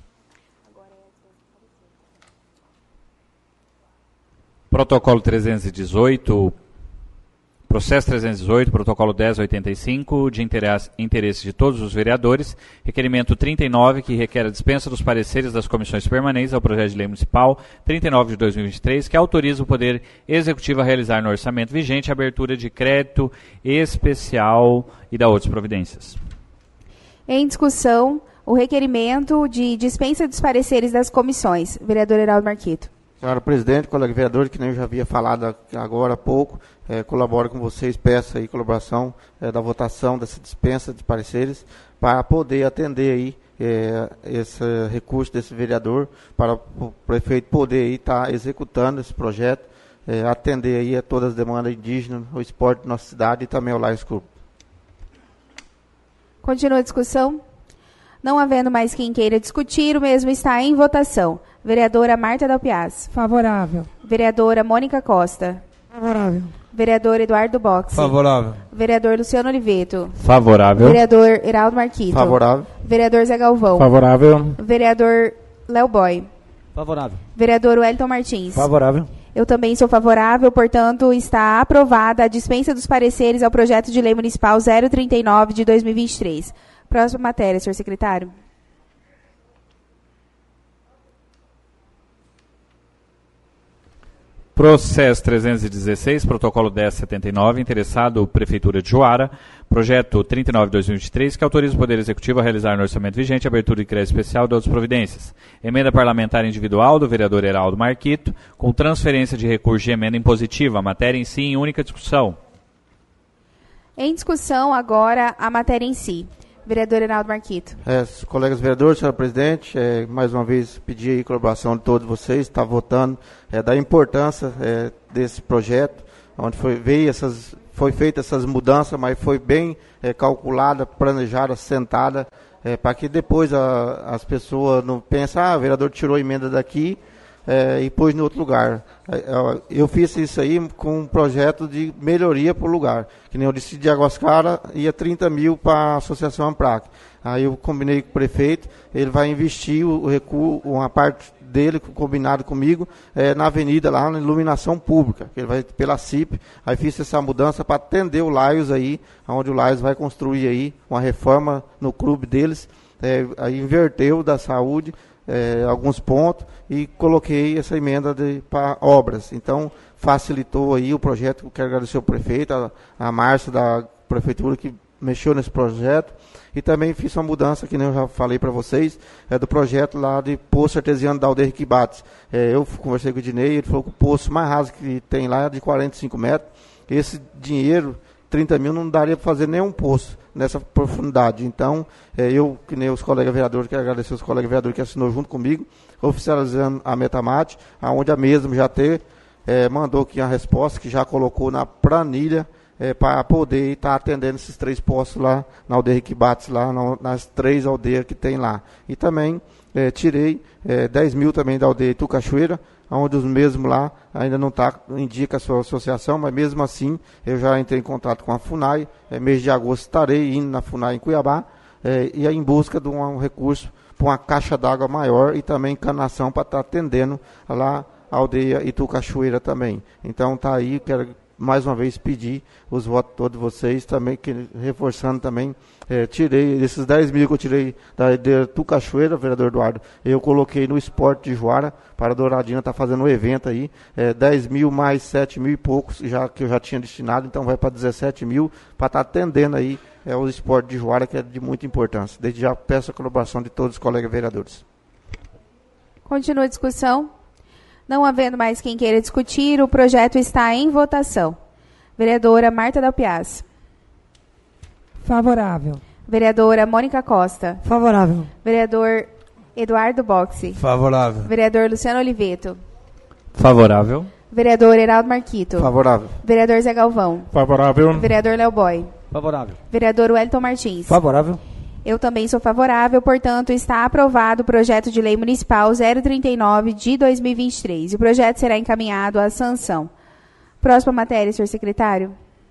Protocolo trezentos e dezoito, processo trezentos e dezoito, protocolo dez oitenta e cinco, de interesse, interesse de todos os vereadores, requerimento trinta e nove, que requer a dispensa dos pareceres das comissões permanentes ao projeto de lei municipal trinta e nove de dois mil e vinte e três, que autoriza o Poder Executivo a realizar no orçamento vigente a abertura de crédito especial e da outras providências. Em discussão, o requerimento de dispensa dos pareceres das comissões. Vereador Heraldo Marquito. Senhora presidente, colega vereador, que nem eu já havia falado agora há pouco, é, colaboro com vocês, peço aí colaboração é, da votação dessa dispensa de pareceres para poder atender aí é, esse recurso desse vereador, para o prefeito poder estar tá executando esse projeto, é, atender aí a todas as demandas indígenas, o esporte da nossa cidade e também o Laios Club. Continua a discussão. Não havendo mais quem queira discutir, o mesmo está em votação. Vereadora Marta Dalpiaz. Favorável. Vereadora Mônica Costa. Favorável. Vereador Eduardo Boxe. Favorável. Vereador Luciano Oliveto. Favorável. Vereador Heraldo Marquito. Favorável. Vereador Zé Galvão. Favorável. Vereador Léo Boy. Favorável. Vereador Wellington Martins. Favorável. Eu também sou favorável, portanto, está aprovada a dispensa dos pareceres ao projeto de lei municipal zero trinta e nove de dois mil e vinte e três. Próxima matéria, senhor secretário. Processo trezentos e dezesseis, protocolo dez setenta e nove, interessado Prefeitura de Juara, projeto trinta e nove de dois mil e vinte e três, que autoriza o Poder Executivo a realizar no orçamento vigente a abertura de crédito especial de outras providências. Emenda parlamentar individual do vereador Heraldo Marquito, com transferência de recurso de emenda impositiva. A matéria em si em única discussão. Em discussão agora a matéria em si. Vereador Heraldo Marquito. É, colegas vereadores, senhora presidente, é, mais uma vez pedir aí colaboração de todos vocês, está votando, é, da importância é, desse projeto, onde foi, veio essas, foi feita essas mudanças, mas foi bem é, calculada, planejada, sentada, é, para que depois a, as pessoas não pensem, ah, o vereador tirou a emenda daqui, É, e pôs no outro lugar. Eu fiz isso aí com um projeto de melhoria para o lugar. Que nem eu disse, de Águas Claras ia trinta mil para a Associação Amprac. Aí eu combinei com o prefeito, ele vai investir o, o recuo, uma parte dele, combinado comigo, é, na avenida, lá na iluminação pública, que ele vai pela C I P. Aí fiz essa mudança para atender o Laios aí, onde o Laios vai construir aí uma reforma no clube deles. É, aí inverteu da saúde, é, alguns pontos e coloquei essa emenda para obras. Então, facilitou aí o projeto. Quero agradecer ao prefeito, a, a Márcia da prefeitura que mexeu nesse projeto. E também fiz uma mudança, que nem eu já falei para vocês, é do projeto lá de poço artesiano da Aldeia Henrique Bates. É, eu conversei com o Dinei, ele falou que o poço mais raso que tem lá é de quarenta e cinco metros. Esse dinheiro, trinta mil, não daria para fazer nenhum poço nessa profundidade. Então, é, eu, que nem os colegas vereadores, quero agradecer os colegas vereadores que assinou junto comigo, oficializando a Metamate, aonde a mesma já ter, é, mandou aqui a resposta, que já colocou na planilha, É, para poder estar tá atendendo esses três postos lá na Aldeia Henrique Bates, lá na, nas três aldeias que tem lá. E também é, tirei é, dez mil também da Aldeia Itu Cachoeira, onde os mesmos lá ainda não está, indica a sua associação, mas mesmo assim eu já entrei em contato com a FUNAI, é, mês de agosto estarei indo na FUNAI em Cuiabá, é, e aí em busca de um, um recurso para uma caixa d'água maior e também encanação para estar tá atendendo lá a Aldeia Itu Cachoeira também. Então tá aí, quero mais uma vez pedir os votos de todos vocês, também que, reforçando também, é, tirei, esses dez mil que eu tirei da, da Tu Cachoeira, vereador Eduardo, eu coloquei no Esporte de Juara, para a Douradina estar tá fazendo um evento aí, é, dez mil mais sete mil e poucos, já, que eu já tinha destinado, então vai para dezessete mil, para estar tá atendendo aí é, o Esporte de Juara, que é de muita importância. Desde já peço a colaboração de todos os colegas vereadores. Continua a discussão. Não havendo mais quem queira discutir, o projeto está em votação. Vereadora Marta Dalpiaz. Favorável. Vereadora Mônica Costa. Favorável. Vereador Eduardo Boxi. Favorável. Vereador Luciano Oliveto. Favorável. Vereador Heraldo Marquito. Favorável. Vereador Zé Galvão. Favorável. Vereador Léo Boy. Favorável. Vereador Wellington Martins. Favorável. Eu também sou favorável, portanto, está aprovado o projeto de lei municipal zero trinta e nove de dois mil e vinte e três. O projeto será encaminhado à sanção. Próxima matéria, senhor secretário.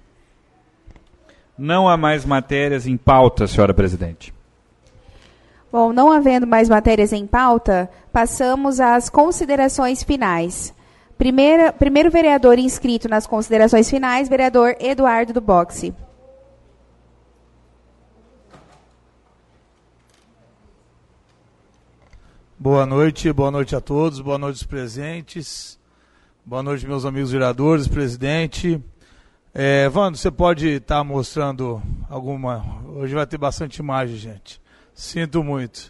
Não há mais matérias em pauta, senhora presidente. Bom, não havendo mais matérias em pauta, passamos às considerações finais. Primeira, primeiro vereador inscrito nas considerações finais, vereador Eduardo do Boxe. Boa noite, boa noite a todos, boa noite aos presentes, boa noite meus amigos vereadores, presidente. É, Vando, você pode estar tá mostrando alguma... Hoje vai ter bastante imagem, gente. Sinto muito.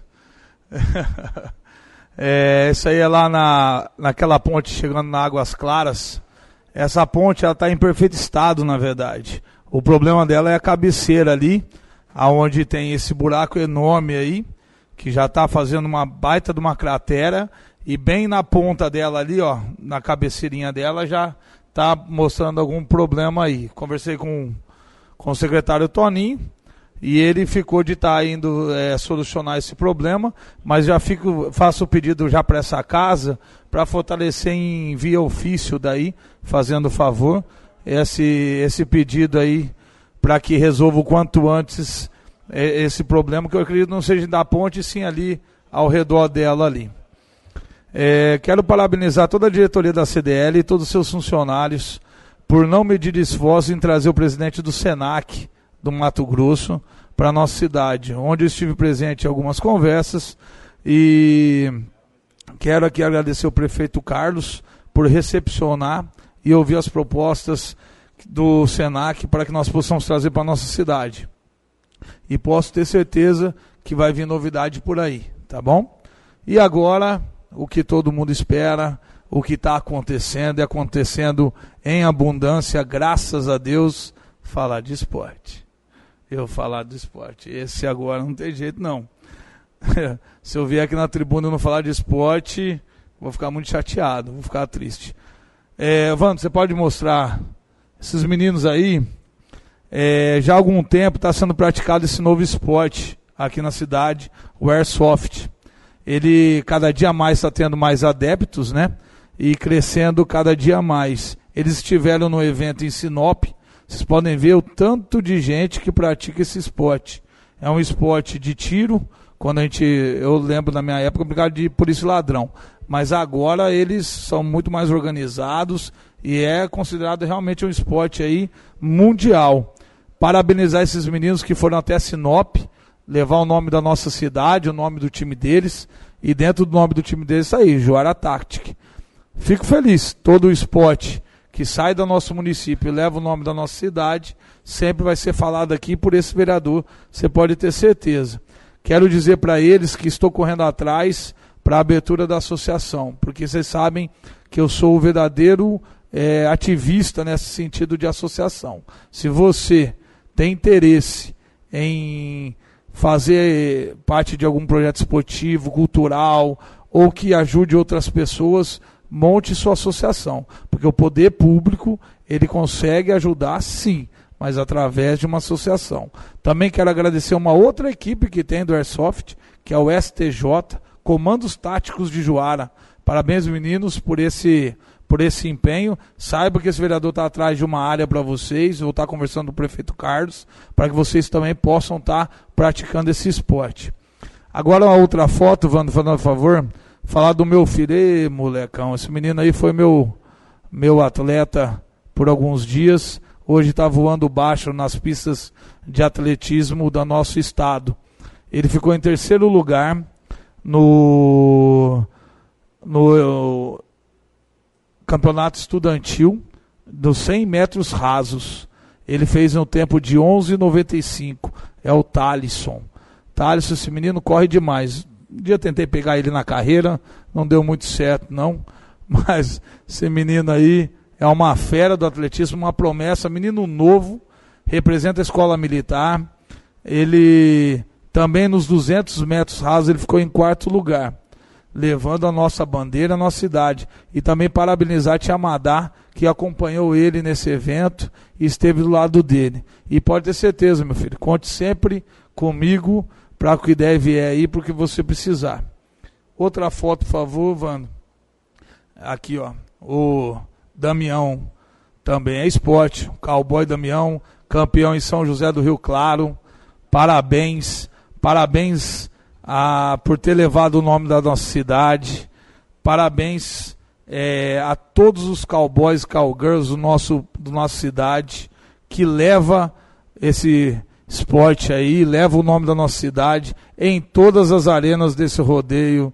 É, isso aí é lá na, naquela ponte chegando na Águas Claras. Essa ponte está em perfeito estado, na verdade. O problema dela é a cabeceira ali, aonde tem esse buraco enorme aí, que já está fazendo uma baita de uma cratera, e bem na ponta dela ali, ó, na cabeceirinha dela, já está mostrando algum problema aí. Conversei com, com o secretário Toninho, e ele ficou de estar tá indo é, solucionar esse problema, mas já fico, faço o pedido já para essa casa, para fortalecer em via ofício daí, fazendo favor, esse, esse pedido aí, para que resolva o quanto antes esse problema, que eu acredito não seja da ponte, sim ali ao redor dela ali. É, quero parabenizar toda a diretoria da C D L e todos os seus funcionários por não medir esforço em trazer o presidente do Senac do Mato Grosso para a nossa cidade, onde eu estive presente em algumas conversas, e quero aqui agradecer ao prefeito Carlos por recepcionar e ouvir as propostas do Senac para que nós possamos trazer para a nossa cidade. E posso ter certeza que vai vir novidade por aí, tá bom? E agora, o que todo mundo espera, o que está acontecendo, e acontecendo em abundância, graças a Deus, falar de esporte. Eu falar de esporte. Esse agora não tem jeito, não. Se eu vier aqui na tribuna e não falar de esporte, vou ficar muito chateado, vou ficar triste. É, Vando, você pode mostrar esses meninos aí? É, já há algum tempo está sendo praticado esse novo esporte aqui na cidade, o Airsoft. Ele cada dia mais está tendo mais adeptos, né? E crescendo cada dia mais. Eles estiveram no evento em Sinop, vocês podem ver o tanto de gente que pratica esse esporte. É um esporte de tiro, quando a gente, eu lembro na minha época, brigado de polícia e ladrão. Mas agora eles são muito mais organizados e é considerado realmente um esporte aí mundial. Parabenizar esses meninos que foram até Sinop, levar o nome da nossa cidade, o nome do time deles, e dentro do nome do time deles aí, Juara Tactic. Fico feliz, todo o esporte que sai do nosso município e leva o nome da nossa cidade, sempre vai ser falado aqui por esse vereador, você pode ter certeza. Quero dizer para eles que estou correndo atrás para a abertura da associação, porque vocês sabem que eu sou o verdadeiro é, ativista nesse sentido de associação. Se você tem interesse em fazer parte de algum projeto esportivo, cultural, ou que ajude outras pessoas, monte sua associação, porque o poder público, ele consegue ajudar sim, mas através de uma associação. Também quero agradecer uma outra equipe que tem do Airsoft, que é o S T J, Comandos Táticos de Juara. Parabéns, meninos, por esse, por esse empenho. Saiba que esse vereador está atrás de uma área para vocês, vou estar conversando com o prefeito Carlos, para que vocês também possam estar praticando esse esporte. Agora uma outra foto, Wando, fazendo um favor, falar do meu filho. Ei, molecão, esse menino aí foi meu, meu atleta por alguns dias. Hoje está voando baixo nas pistas de atletismo do nosso estado. Ele ficou em terceiro lugar no, no campeonato estudantil dos cem metros rasos. Ele fez um tempo de onze e noventa e cinco. É o Thalisson. Thalisson, esse menino corre demais. Um dia tentei pegar ele na carreira, não deu muito certo não. Mas esse menino aí é uma fera do atletismo, uma promessa, menino novo, representa a escola militar. Ele também nos duzentos metros rasos ele ficou em quarto lugar, levando a nossa bandeira, a nossa cidade. E também parabenizar a Tia Madá, que acompanhou ele nesse evento e esteve do lado dele. E pode ter certeza, meu filho, conte sempre comigo para o que deve é aí, para o que você precisar. Outra foto, por favor, Vando. Aqui, ó, o Damião, também é esporte, o cowboy Damião, campeão em São José do Rio Claro. Parabéns, parabéns a, por ter levado o nome da nossa cidade. Parabéns é, a todos os cowboys e cowgirls do nosso, do nossa cidade, que leva esse esporte aí, leva o nome da nossa cidade em todas as arenas desse rodeio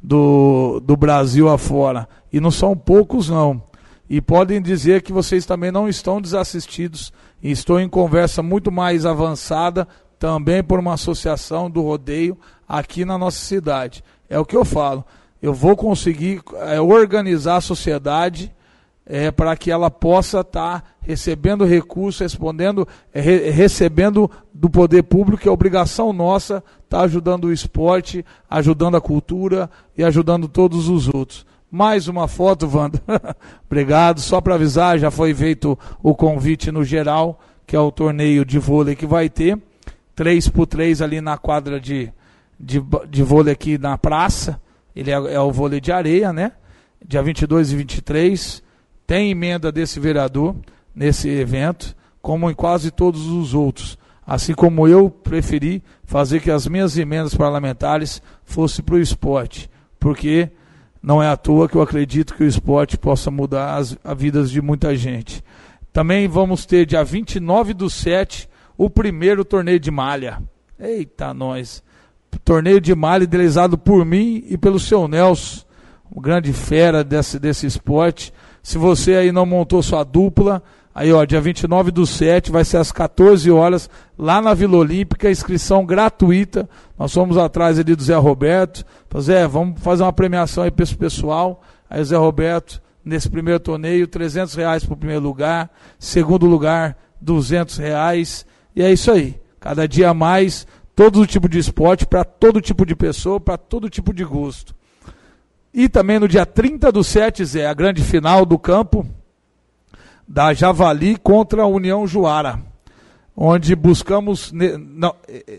do, do Brasil afora. E não são poucos não. E podem dizer que vocês também não estão desassistidos. E estou em conversa muito mais avançada, também por uma associação do rodeio aqui na nossa cidade. É o que eu falo. Eu vou conseguir é, organizar a sociedade é, para que ela possa estar tá recebendo recursos, respondendo, é, re, recebendo do poder público, que é obrigação nossa estar tá ajudando o esporte, ajudando a cultura e ajudando todos os outros. Mais uma foto, Wanda. Obrigado. Só para avisar, já foi feito o convite no geral, que é o torneio de vôlei que vai ter. três por três ali na quadra de, de, de vôlei aqui na praça. Ele é, é o vôlei de areia, né? Dia vinte e dois e vinte e três. Tem emenda desse vereador nesse evento, como em quase todos os outros. Assim como eu preferi fazer que as minhas emendas parlamentares fossem para o esporte. Porque não é à toa que eu acredito que o esporte possa mudar as, as vidas de muita gente. Também vamos ter dia vinte e nove do sete o primeiro torneio de malha. Eita, nós. Torneio de malha idealizado por mim e pelo seu Nelson, um grande fera desse, desse esporte. Se você aí não montou sua dupla, aí ó, dia vinte e nove do sete, vai ser às quatorze horas, lá na Vila Olímpica, inscrição gratuita. Nós fomos atrás ali do Zé Roberto, Zé, vamos fazer uma premiação aí para esse pessoal. Aí o Zé Roberto, nesse primeiro torneio, trezentos reais para o primeiro lugar, segundo lugar, duzentos reais, e é isso aí. Cada dia mais, todo tipo de esporte, para todo tipo de pessoa, para todo tipo de gosto. E também no dia trinta do sete, Zé, a grande final do campo da Javali contra a União Juara, onde buscamos, não,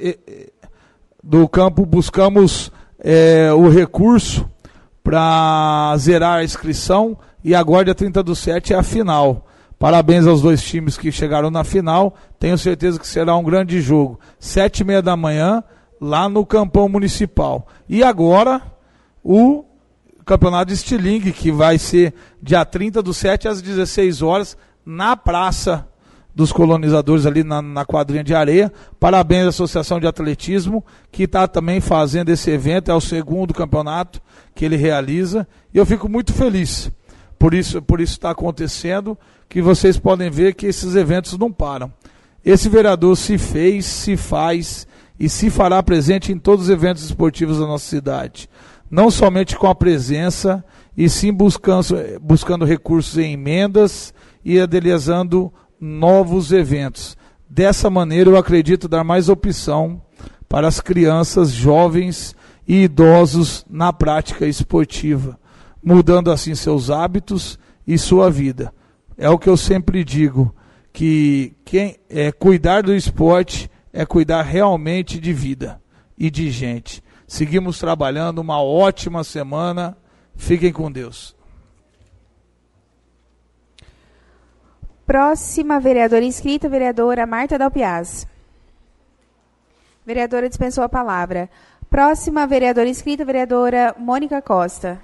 do campo buscamos é, o recurso para zerar a inscrição, e agora dia trinta do sete é a final. Parabéns aos dois times que chegaram na final, tenho certeza que será um grande jogo. Sete e meia da manhã, lá no Campão Municipal. E agora, o Campeonato de Estilingue, que vai ser dia trinta do sete às dezesseis horas, na Praça dos colonizadores ali na, na quadrinha de areia. Parabéns à Associação de Atletismo, que está também fazendo esse evento, é o segundo campeonato que ele realiza, e eu fico muito feliz por isso por isso está acontecendo, que vocês podem ver que esses eventos não param. Esse vereador se fez, se faz e se fará presente em todos os eventos esportivos da nossa cidade, não somente com a presença, e sim buscando, buscando recursos em emendas e adelizando novos eventos. Dessa maneira, eu acredito dar mais opção para as crianças, jovens e idosos na prática esportiva, mudando assim seus hábitos e sua vida. É o que eu sempre digo, que quem é cuidar do esporte é cuidar realmente de vida e de gente. Seguimos trabalhando, uma ótima semana, fiquem com Deus. Próxima vereadora inscrita, vereadora Marta Dalpiaz. Vereadora dispensou a palavra. Próxima vereadora inscrita, vereadora Mônica Costa.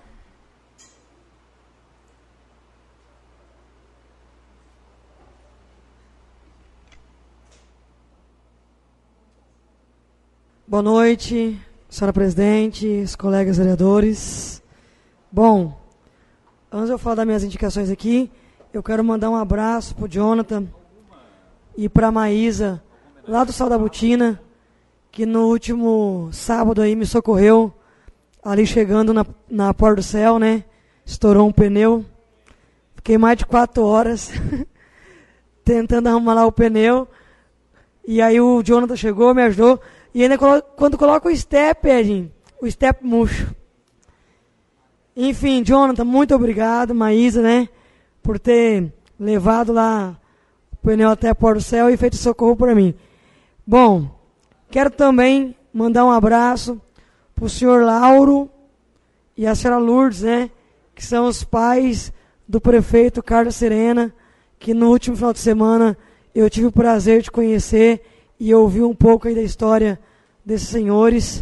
Boa noite, senhora presidente, os colegas vereadores. Bom, antes de eu falar das minhas indicações aqui, eu quero mandar um abraço para o Jonathan e para a Maísa, lá do Sal da Botina, que no último sábado aí me socorreu, ali chegando na, na Porta do Céu, né? Estourou um pneu. Fiquei mais de quatro horas tentando arrumar lá o pneu. E aí o Jonathan chegou, me ajudou. E ainda colo- quando coloca o step, Edinho, o step murcho. Enfim, Jonathan, muito obrigado, Maísa, né? Por ter levado lá o pneu até a Porta do Céu e feito socorro para mim. Bom, quero também mandar um abraço para o senhor Lauro e a senhora Lourdes, né? Que são os pais do prefeito Carlos Serena, que no último final de semana eu tive o prazer de conhecer e ouvir um pouco aí da história desses senhores.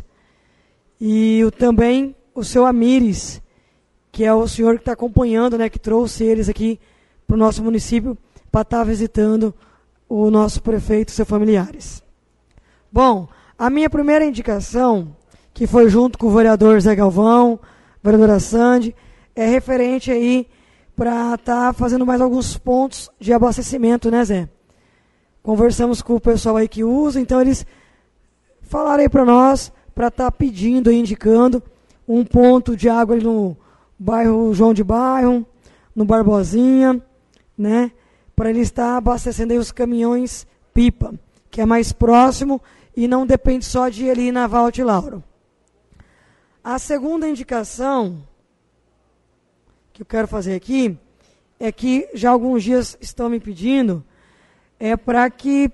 E o, também o seu Amires, que é o senhor que está acompanhando, né, que trouxe eles aqui para o nosso município para estar tá visitando o nosso prefeito e seus familiares. Bom, a minha primeira indicação, que foi junto com o vereador Zé Galvão, vereadora Sandy, é referente aí para estar tá fazendo mais alguns pontos de abastecimento, né, Zé? Conversamos com o pessoal aí que usa, então eles falaram aí para nós, para estar tá pedindo e indicando um ponto de água ali no bairro João de Bairro, no Barbosinha, né? Para ele estar abastecendo aí os caminhões pipa, que é mais próximo e não depende só de ir ali na Valte Lauro. A segunda indicação que eu quero fazer aqui é que já alguns dias estão me pedindo, é para que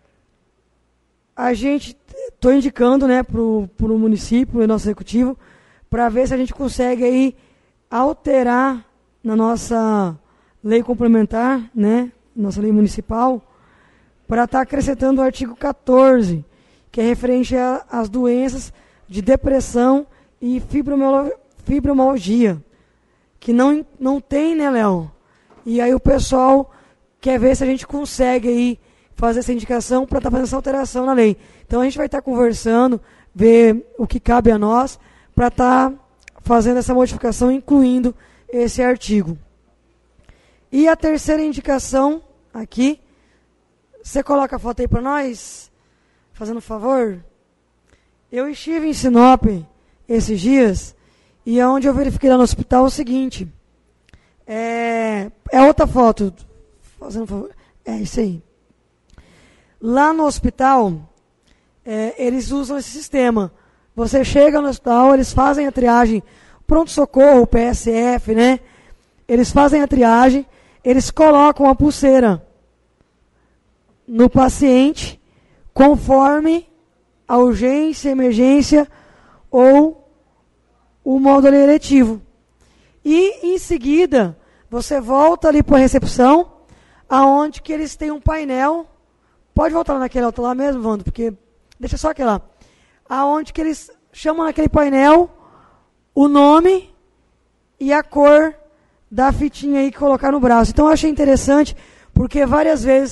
a gente, estou indicando, né, para o município, o nosso executivo, para ver se a gente consegue aí alterar na nossa lei complementar, né, nossa lei municipal, para estar tá acrescentando o artigo quatorze, que é referente às doenças de depressão e fibromialgia, que não, não tem, né, Léo? E aí o pessoal quer ver se a gente consegue aí fazer essa indicação para estar tá fazendo essa alteração na lei. Então a gente vai estar tá conversando, ver o que cabe a nós, para estar tá fazendo essa modificação, incluindo esse artigo. E a terceira indicação aqui, você coloca a foto aí para nós, fazendo um favor. Eu estive em Sinop esses dias, e é onde eu verifiquei lá no hospital o seguinte, é, é outra foto, fazendo um favor, é isso aí. Lá no hospital, é, eles usam esse sistema. Você chega no hospital, eles fazem a triagem, pronto-socorro, P S F, né? Eles fazem a triagem, eles colocam a pulseira no paciente, conforme a urgência, emergência ou o módulo eletivo. E, em seguida, você volta ali para a recepção, aonde que eles têm um painel. Pode voltar naquele outro lá mesmo, Wando, porque deixa só aquele lá. Aonde que eles chamam naquele painel o nome e a cor da fitinha aí que colocar no braço. Então eu achei interessante, porque várias vezes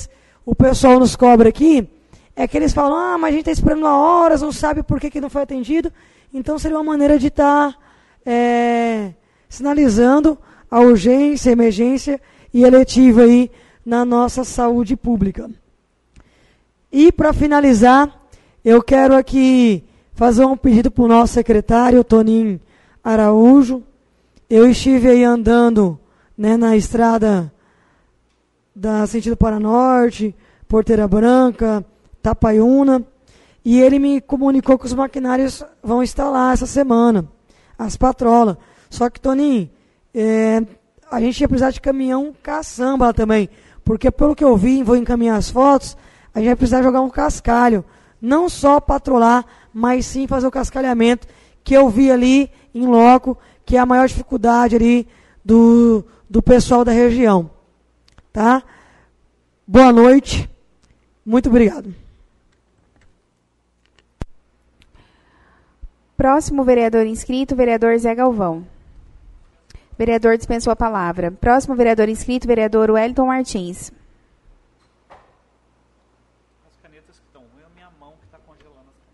o pessoal nos cobra aqui, é que eles falam, ah, mas a gente está esperando há horas, não sabe por que, que não foi atendido. Então seria uma maneira de estar tá, é, sinalizando a urgência, a emergência e eletiva aí na nossa saúde pública. E para finalizar, eu quero aqui fazer um pedido para o nosso secretário, Toninho Araújo. Eu estive aí andando, né, na estrada da sentido para norte, Porteira Branca, Tapaiúna, e ele me comunicou que os maquinários vão instalar essa semana, as patrolas. Só que, Toninho, é, a gente ia precisar de caminhão caçamba também, porque pelo que eu vi, vou encaminhar as fotos, a gente vai precisar jogar um cascalho, não só patrolar, mas sim fazer o cascalhamento, que eu vi ali em loco, que é a maior dificuldade ali do, do pessoal da região. Tá? Boa noite, muito obrigado. Próximo vereador inscrito, vereador Zé Galvão. Vereador dispensou a palavra. Próximo vereador inscrito, vereador Wellington Martins. As canetas que estão ruins, é a minha mão que está congelando as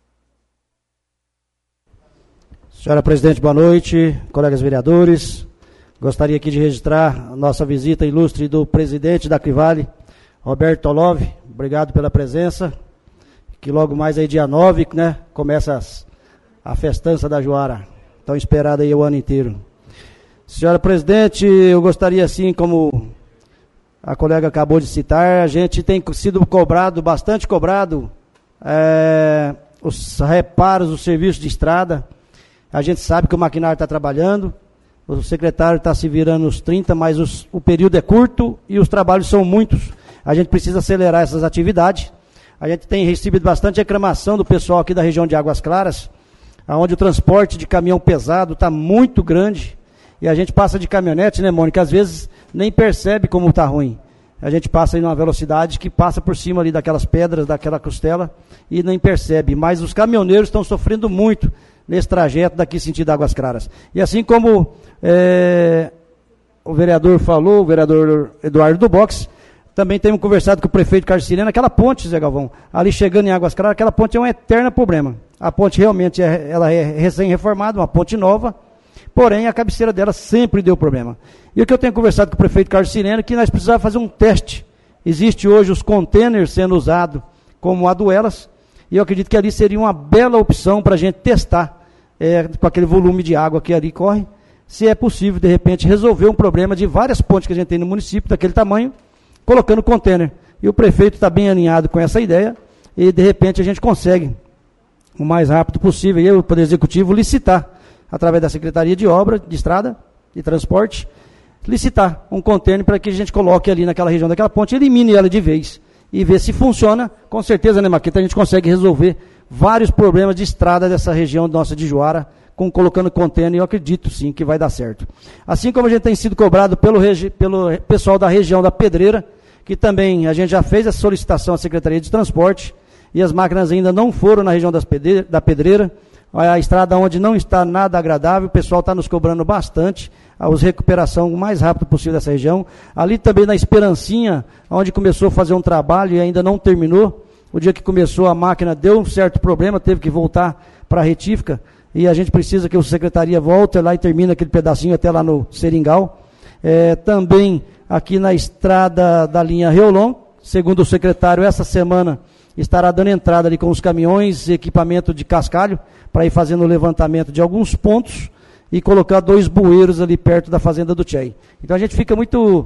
canetas. Senhora presidente, boa noite. Colegas vereadores, gostaria aqui de registrar a nossa visita ilustre do presidente da Crivale, Roberto Tolov. Obrigado pela presença. Que logo mais aí, dia nove, né, começa as, a festança da Juara, tão esperada aí o ano inteiro. Senhora presidente, eu gostaria, assim como a colega acabou de citar, a gente tem sido cobrado, bastante cobrado, é, os reparos, os serviços de estrada. A gente sabe que o maquinário está trabalhando, o secretário está se virando nos trinta, mas os, o período é curto e os trabalhos são muitos. A gente precisa acelerar essas atividades. A gente tem recebido bastante reclamação do pessoal aqui da região de Águas Claras, onde o transporte de caminhão pesado está muito grande, e a gente passa de caminhonete, né, Mônica, às vezes nem percebe como está ruim. A gente passa aí numa velocidade que passa por cima ali daquelas pedras, daquela costela, e nem percebe. Mas os caminhoneiros estão sofrendo muito nesse trajeto daqui sentido Águas Claras. E assim como é, o vereador falou, o vereador Eduardo do Box, também temos conversado com o prefeito Carlos Sirena, aquela ponte, Zé Galvão, ali chegando em Águas Claras, aquela ponte é um eterno problema. A ponte realmente é, ela é recém-reformada, uma ponte nova, porém a cabeceira dela sempre deu problema. E o que eu tenho conversado com o prefeito Carlos Sirena é que nós precisamos fazer um teste. Existe hoje os containers sendo usados como aduelas, e eu acredito que ali seria uma bela opção para a gente testar, é, com aquele volume de água que ali corre, se é possível, de repente, resolver um problema de várias pontes que a gente tem no município, daquele tamanho, colocando container. E o prefeito está bem alinhado com essa ideia, e de repente a gente consegue, o mais rápido possível, e o Poder Executivo licitar, através da Secretaria de Obra, de Estrada, de Transporte, licitar um container para que a gente coloque ali naquela região daquela ponte, elimine ela de vez, e ver se funciona. Com certeza, né, Maquita, a gente consegue resolver vários problemas de estrada dessa região nossa de Juara, com, colocando container, e eu acredito sim que vai dar certo. Assim como a gente tem sido cobrado pelo, pelo pessoal da região da Pedreira, que também a gente já fez a solicitação à Secretaria de Transporte, e as máquinas ainda não foram na região das pedre, da Pedreira, a estrada onde não está nada agradável, o pessoal está nos cobrando bastante, a recuperação o mais rápido possível dessa região. Ali também na Esperancinha, onde começou a fazer um trabalho e ainda não terminou, o dia que começou a máquina deu um certo problema, teve que voltar para a retífica, e a gente precisa que a Secretaria volte lá e termine aquele pedacinho até lá no Seringal. É, também aqui na estrada da linha Reolon, segundo o secretário, essa semana estará dando entrada ali com os caminhões e equipamento de cascalho, para ir fazendo o levantamento de alguns pontos e colocar dois bueiros ali perto da fazenda do Tchê. Então a gente fica muito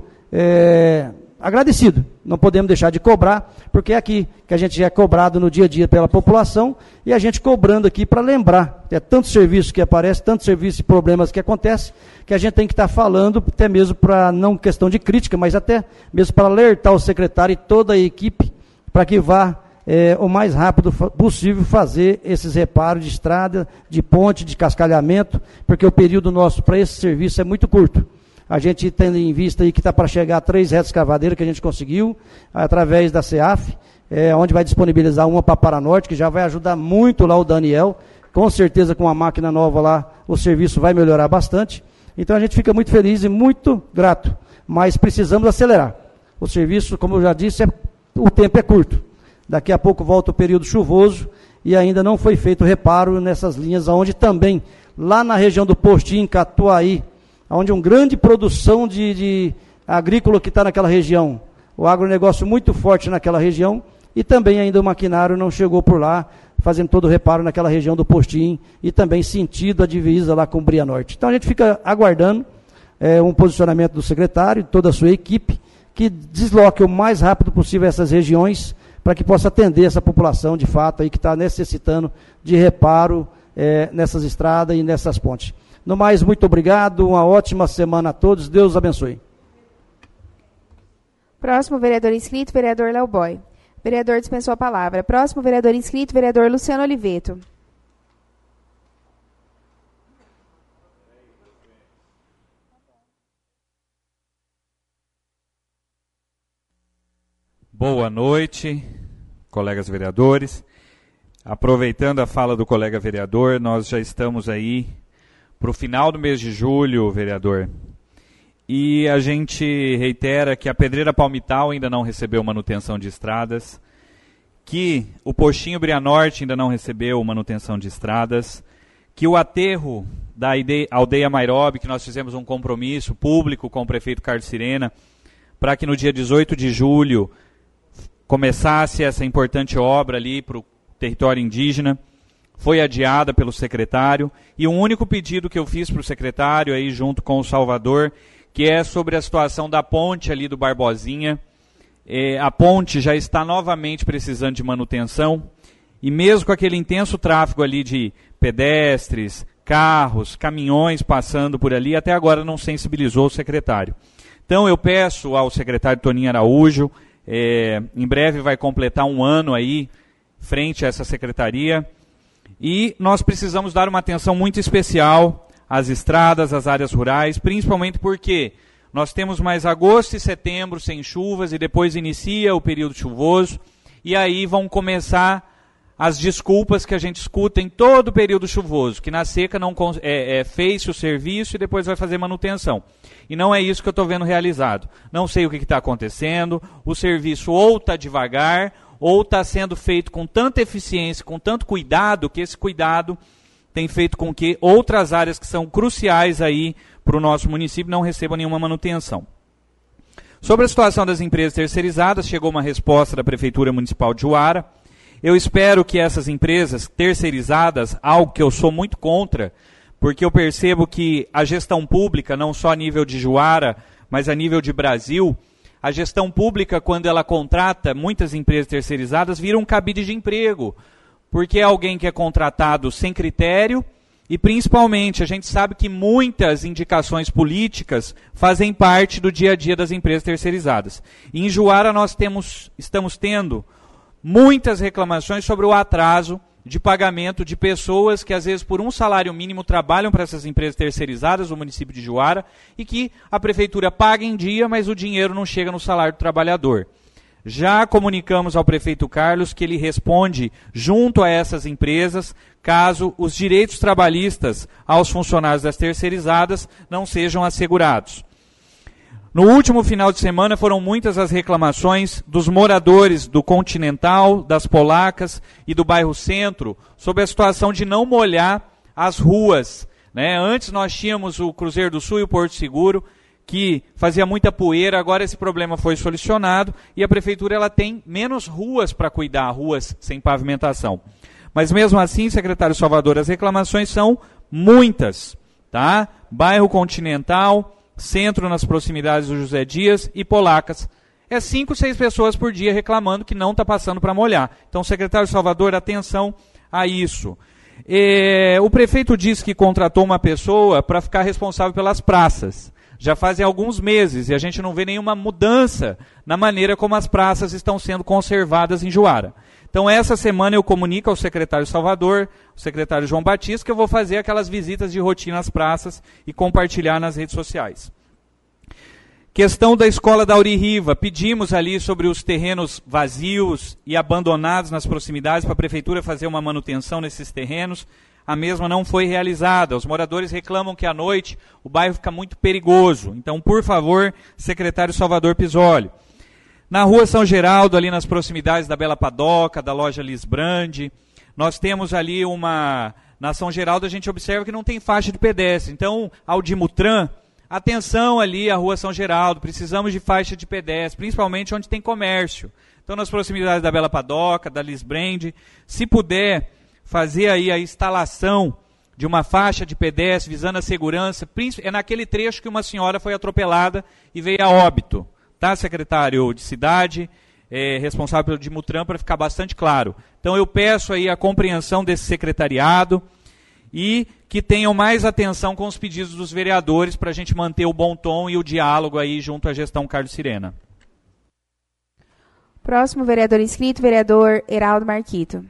é, agradecido, não podemos deixar de cobrar, porque é aqui que a gente é cobrado no dia a dia pela população, e a gente cobrando aqui para lembrar, é tanto serviço que aparece, tanto serviço e problemas que acontecem, que a gente tem que estar falando, até mesmo para, não questão de crítica, mas até mesmo para alertar o secretário e toda a equipe, para que vá É, o mais rápido possível fazer esses reparos de estrada, de ponte, de cascalhamento, porque o período nosso para esse serviço é muito curto. A gente tem em vista aí que está para chegar a três retas escavadeiras que a gente conseguiu, através da CEAF, é, onde vai disponibilizar uma para Paranorte, que já vai ajudar muito lá o Daniel. Com certeza, com a máquina nova lá, o serviço vai melhorar bastante. Então a gente fica muito feliz e muito grato, mas precisamos acelerar. O serviço, como eu já disse, é o tempo é curto. Daqui a pouco volta o período chuvoso e ainda não foi feito reparo nessas linhas, onde também, lá na região do Postinho, Catuaí, onde uma grande produção de, de agrícola que está naquela região, o agronegócio muito forte naquela região, e também ainda o maquinário não chegou por lá, fazendo todo o reparo naquela região do Postinho, e também sentido a divisa lá com o Bria Norte. Então a gente fica aguardando é, um posicionamento do secretário e toda a sua equipe, que desloque o mais rápido possível essas regiões, para que possa atender essa população, de fato, aí, que está necessitando de reparo é, nessas estradas e nessas pontes. No mais, muito obrigado, uma ótima semana a todos, Deus abençoe. Próximo vereador inscrito, vereador Léo Boy. Vereador dispensou a palavra. Próximo vereador inscrito, vereador Luciano Oliveto. Boa noite, colegas vereadores. Aproveitando a fala do colega vereador, nós já estamos aí para o final do mês de julho, vereador. E a gente reitera que a Pedreira Palmital ainda não recebeu manutenção de estradas, que o Postinho Bria Norte ainda não recebeu manutenção de estradas, que o aterro da aldeia Mairobe, que nós fizemos um compromisso público com o prefeito Carlos Sirena, para que no dia dezoito de julho começasse essa importante obra ali para o território indígena, foi adiada pelo secretário, e o único pedido que eu fiz para o secretário, aí junto com o Salvador, que é sobre a situação da ponte ali do Barbosinha. É, a ponte já está novamente precisando de manutenção, e mesmo com aquele intenso tráfego ali de pedestres, carros, caminhões passando por ali, até agora não sensibilizou o secretário. Então eu peço ao secretário Toninho Araújo, é, em breve vai completar um ano aí, frente a essa secretaria, e nós precisamos dar uma atenção muito especial às estradas, às áreas rurais, principalmente porque nós temos mais agosto e setembro sem chuvas, e depois inicia o período chuvoso, e aí vão começar as desculpas que a gente escuta em todo o período chuvoso, que na seca não é, é, fez o serviço e depois vai fazer manutenção. E não é isso que eu estou vendo realizado. Não sei o que está acontecendo, o serviço ou está devagar, ou está sendo feito com tanta eficiência, com tanto cuidado, que esse cuidado tem feito com que outras áreas que são cruciais aí para o nosso município não recebam nenhuma manutenção. Sobre a situação das empresas terceirizadas, chegou uma resposta da Prefeitura Municipal de Juara. Eu espero que essas empresas terceirizadas, algo que eu sou muito contra, porque eu percebo que a gestão pública, não só a nível de Juara, mas a nível de Brasil, a gestão pública, quando ela contrata muitas empresas terceirizadas, vira um cabide de emprego, porque é alguém que é contratado sem critério, e principalmente a gente sabe que muitas indicações políticas fazem parte do dia a dia das empresas terceirizadas. E em Juara nós temos, estamos tendo muitas reclamações sobre o atraso de pagamento de pessoas que às vezes por um salário mínimo trabalham para essas empresas terceirizadas do município de Juara, e que a prefeitura paga em dia, mas o dinheiro não chega no salário do trabalhador. Já comunicamos ao prefeito Carlos que ele responde junto a essas empresas caso os direitos trabalhistas aos funcionários das terceirizadas não sejam assegurados. No último final de semana foram muitas as reclamações dos moradores do Continental, das Polacas e do bairro Centro sobre a situação de não molhar as ruas, né? Antes nós tínhamos o Cruzeiro do Sul e o Porto Seguro, que fazia muita poeira, agora esse problema foi solucionado e a prefeitura ela tem menos ruas para cuidar, ruas sem pavimentação. Mas mesmo assim, secretário Salvador, as reclamações são muitas, tá? Bairro Continental, Centro nas proximidades do José Dias e Polacas. É cinco, seis pessoas por dia reclamando que não está passando para molhar. Então, secretário Salvador, atenção a isso. É, o prefeito disse que contratou uma pessoa para ficar responsável pelas praças. Já fazem alguns meses e a gente não vê nenhuma mudança na maneira como as praças estão sendo conservadas em Juara. Então, essa semana eu comunico ao secretário Salvador, ao secretário João Batista, que eu vou fazer aquelas visitas de rotina às praças e compartilhar nas redes sociais. Questão da escola da Auririva. Pedimos ali sobre os terrenos vazios e abandonados nas proximidades para a prefeitura fazer uma manutenção nesses terrenos. A mesma não foi realizada. Os moradores reclamam que à noite o bairro fica muito perigoso. Então, por favor, secretário Salvador Pisoli. Na Rua São Geraldo, ali nas proximidades da Bela Padoca, da loja Lisbrande, nós temos ali uma... Na São Geraldo a gente observa que não tem faixa de pedestre. Então, ao Dimutran, atenção ali à Rua São Geraldo, precisamos de faixa de pedestre, principalmente onde tem comércio. Então, nas proximidades da Bela Padoca, da Lisbrande, se puder fazer aí a instalação de uma faixa de pedestre visando a segurança, é naquele trecho que uma senhora foi atropelada e veio a óbito. Tá, secretário de cidade, é, responsável pelo Dimutran, para ficar bastante claro. Então eu peço aí a compreensão desse secretariado e que tenham mais atenção com os pedidos dos vereadores para a gente manter o bom tom e o diálogo aí junto à gestão Carlos Sirena. Próximo vereador inscrito, vereador Heraldo Marquito.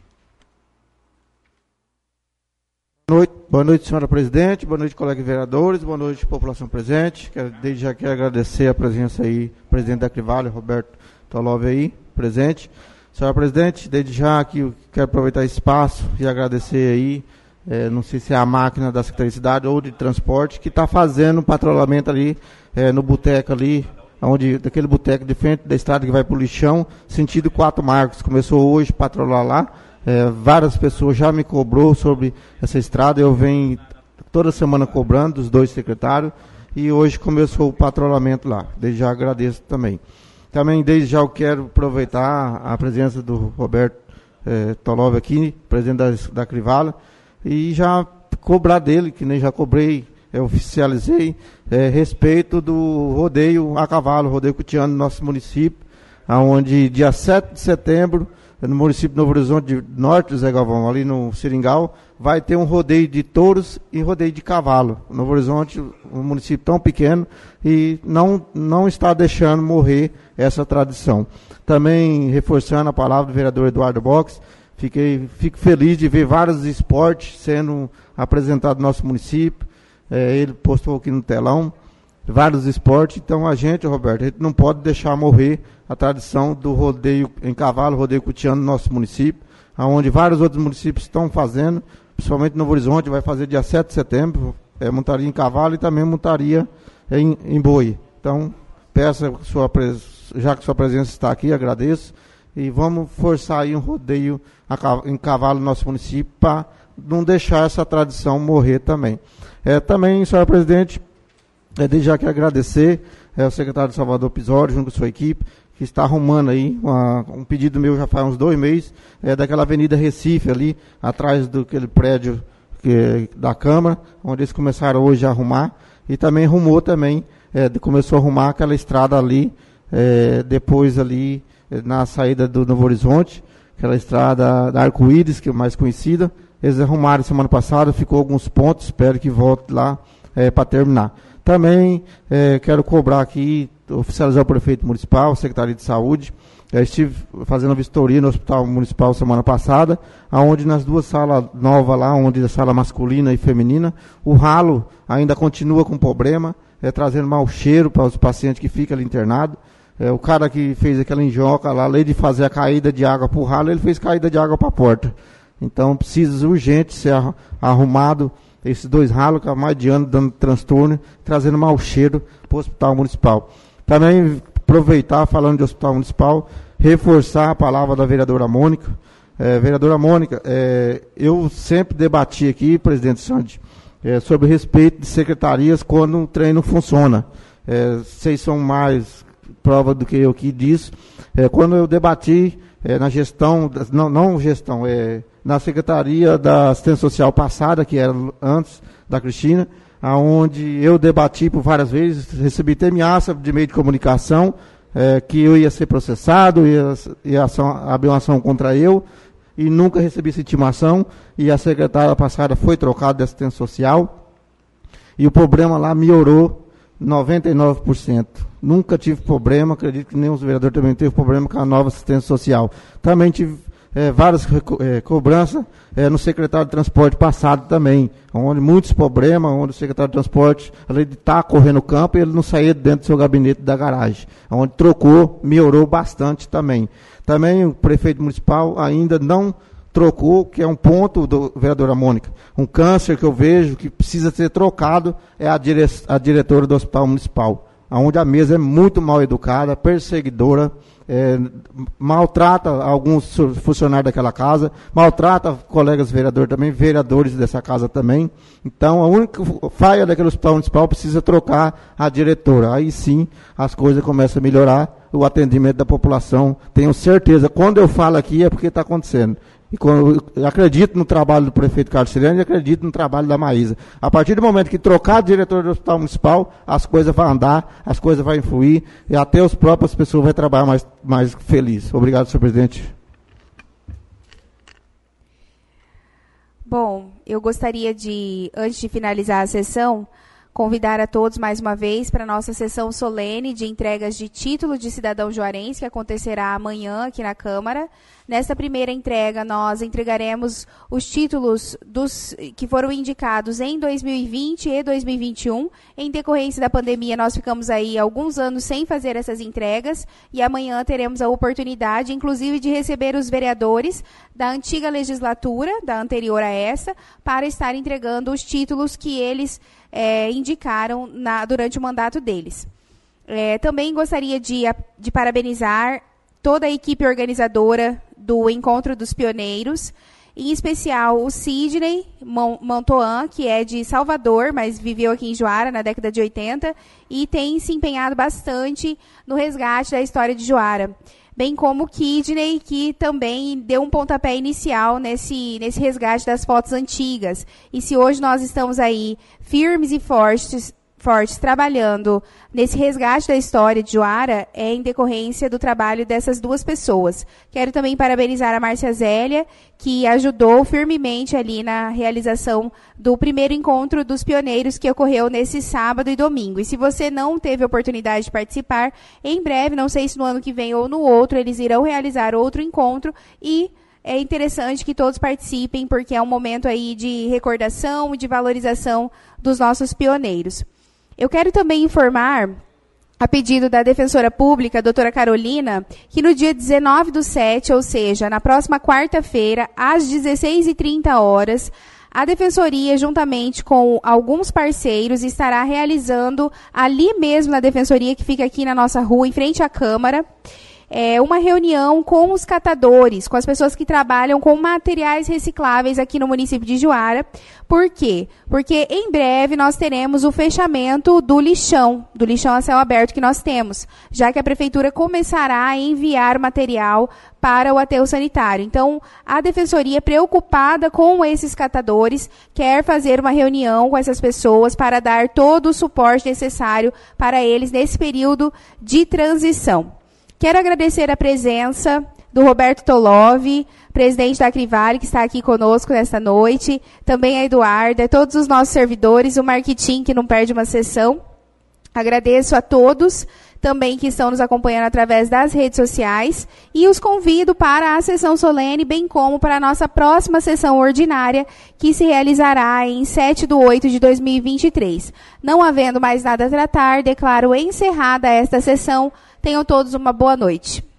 Boa noite, boa noite, senhora presidente, boa noite, colegas vereadores, boa noite, população presente. Quero, desde já quero agradecer a presença aí, presidente da Crivale, Roberto Tolove aí, presente. Senhora presidente, desde já aqui quero aproveitar esse espaço e agradecer aí, é, não sei se é a máquina da Secretaria de Cidade ou de Transporte, que está fazendo um patrulhamento ali, é, no boteco ali, onde, daquele boteco de frente da estrada que vai para o Lixão, sentido Quatro Marcos. Começou hoje a patrulhar lá. É, várias pessoas já me cobrou sobre essa estrada, eu venho toda semana cobrando dos dois secretários e hoje começou o patrulhamento lá. Desde já agradeço também. Também desde já eu quero aproveitar a presença do Roberto é, Tolove aqui, presidente da, da Crivale, e já cobrar dele, que nem já cobrei, eu oficializei, é, respeito do rodeio a cavalo, rodeio cutiano do nosso município, onde dia sete de setembro, no município de Novo Horizonte Norte, Zé Galvão, ali no Seringal, vai ter um rodeio de touros e rodeio de cavalo. Novo Horizonte, um município tão pequeno, e não, não está deixando morrer essa tradição. Também, reforçando a palavra do vereador Eduardo Box, fiquei, fico feliz de ver vários esportes sendo apresentados no nosso município. É, ele postou aqui no telão vários esportes. Então a gente, Roberto, a gente não pode deixar morrer a tradição do rodeio em cavalo, rodeio cutiano no nosso município, onde vários outros municípios estão fazendo, principalmente Novo Horizonte, vai fazer dia sete de setembro, é, montaria em cavalo e também montaria em, em boi. Então, peço, sua, já que sua presença está aqui, agradeço, e vamos forçar aí um rodeio a, em cavalo no nosso município para não deixar essa tradição morrer também. É, também, senhora presidente, é, desde já quero agradecer é, ao secretário de Salvador Pisório, junto com sua equipe, que está arrumando aí uma, um pedido meu já faz uns dois meses, é, daquela Avenida Recife ali, atrás daquele prédio que, da Câmara, onde eles começaram hoje a arrumar, e também arrumou também, é, começou a arrumar aquela estrada ali, é, depois ali é, na saída do Novo Horizonte, aquela estrada da Arco-Íris, que é mais conhecida, eles arrumaram semana passada, ficou alguns pontos, espero que volte lá é, para terminar. Também é, quero cobrar aqui, oficializar o prefeito municipal, secretaria de saúde. Eu estive fazendo vistoria no hospital municipal semana passada, onde nas duas salas novas lá, onde a sala masculina e feminina, o ralo ainda continua com problema, é, trazendo mau cheiro para os pacientes que ficam ali internados. É, o cara que fez aquela enjoca lá, além de fazer a caída de água para o ralo, ele fez caída de água para a porta. Então precisa urgente ser arrumado esses dois ralos, que há mais de ano dando transtorno, trazendo mau cheiro para o hospital municipal. Também aproveitar, falando de hospital municipal, reforçar a palavra da vereadora Mônica. É, vereadora Mônica, é, eu sempre debati aqui, presidente Sandy, é, sobre respeito de secretarias quando o trem não funciona. É, vocês são mais prova do que eu aqui disso. É, quando eu debati é, na gestão, não, não gestão, é, na Secretaria da Assistência Social passada, que era antes da Cristina, onde eu debati por várias vezes, recebi até ameaça de meio de comunicação, é, que eu ia ser processado, ia, ia ação, abrir uma ação contra eu, e nunca recebi essa intimação, e a secretária passada foi trocada de assistência social, e o problema lá melhorou noventa e nove por cento. Nunca tive problema, acredito que nem os vereadores também teve problema com a nova assistência social. Também tive É, várias é, cobranças é, no secretário de transporte passado também, onde muitos problemas, onde o secretário de transporte, além de estar correndo o campo, ele não saía dentro do seu gabinete da garagem, onde trocou, melhorou bastante também. Também o prefeito municipal ainda não trocou, que é um ponto do vereadora Mônica, um câncer que eu vejo que precisa ser trocado, é a, dire a diretora do hospital municipal, onde a mesa é muito mal educada, perseguidora, é, maltrata alguns funcionários daquela casa, maltrata colegas vereadores também, vereadores dessa casa também. Então, a única falha daquele hospital municipal precisa trocar a diretora. Aí sim, as coisas começam a melhorar, o atendimento da população. Tenho certeza, quando eu falo aqui é porque está acontecendo. E quando eu acredito no trabalho do prefeito Carlos Ciriani e acredito no trabalho da Maísa. A partir do momento que trocar a diretora do hospital municipal, as coisas vão andar, as coisas vão influir e até as próprias pessoas vão trabalhar mais, mais felizes. Obrigado, senhor presidente. Bom, eu gostaria de, antes de finalizar a sessão, convidar a todos mais uma vez para a nossa sessão solene de entregas de título de cidadão juarense, que acontecerá amanhã aqui na Câmara. Nesta primeira entrega, nós entregaremos os títulos dos, que foram indicados em dois mil e vinte e dois mil e vinte e um. Em decorrência da pandemia, nós ficamos aí alguns anos sem fazer essas entregas e amanhã teremos a oportunidade, inclusive, de receber os vereadores da antiga legislatura, da anterior a essa, para estar entregando os títulos que eles é, indicaram na, durante o mandato deles. É, também gostaria de, de parabenizar toda a equipe organizadora do Encontro dos Pioneiros, em especial o Sidney Montoan, que é de Salvador, mas viveu aqui em Juara na década de oitenta, e tem se empenhado bastante no resgate da história de Juara. Bem como o Kidney, que também deu um pontapé inicial nesse, nesse resgate das fotos antigas. E se hoje nós estamos aí firmes e fortes, fortes trabalhando nesse resgate da história de Juara, é em decorrência do trabalho dessas duas pessoas. Quero também parabenizar a Márcia Zélia, que ajudou firmemente ali na realização do primeiro encontro dos pioneiros que ocorreu nesse sábado e domingo. E se você não teve oportunidade de participar, em breve, não sei se no ano que vem ou no outro, eles irão realizar outro encontro e é interessante que todos participem, porque é um momento aí de recordação e de valorização dos nossos pioneiros. Eu quero também informar, a pedido da Defensora Pública, a doutora Carolina, que no dia dezenove do sete, ou seja, na próxima quarta-feira, às dezesseis e trinta horas, a Defensoria, juntamente com alguns parceiros, estará realizando, ali mesmo na Defensoria, que fica aqui na nossa rua, em frente à Câmara, É uma reunião com os catadores, com as pessoas que trabalham com materiais recicláveis aqui no município de Juara. Por quê? Porque em breve nós teremos o fechamento do lixão, do lixão a céu aberto que nós temos, já que a Prefeitura começará a enviar material para o aterro sanitário. Então, a Defensoria, preocupada com esses catadores, quer fazer uma reunião com essas pessoas para dar todo o suporte necessário para eles nesse período de transição. Quero agradecer a presença do Roberto Tolove, presidente da Acrivale, que está aqui conosco nesta noite, também a Eduarda, todos os nossos servidores, o Marquitim, que não perde uma sessão. Agradeço a todos também que estão nos acompanhando através das redes sociais e os convido para a sessão solene, bem como para a nossa próxima sessão ordinária, que se realizará em sete de oito de dois mil e vinte e três. Não havendo mais nada a tratar, declaro encerrada esta sessão. Tenham todos uma boa noite.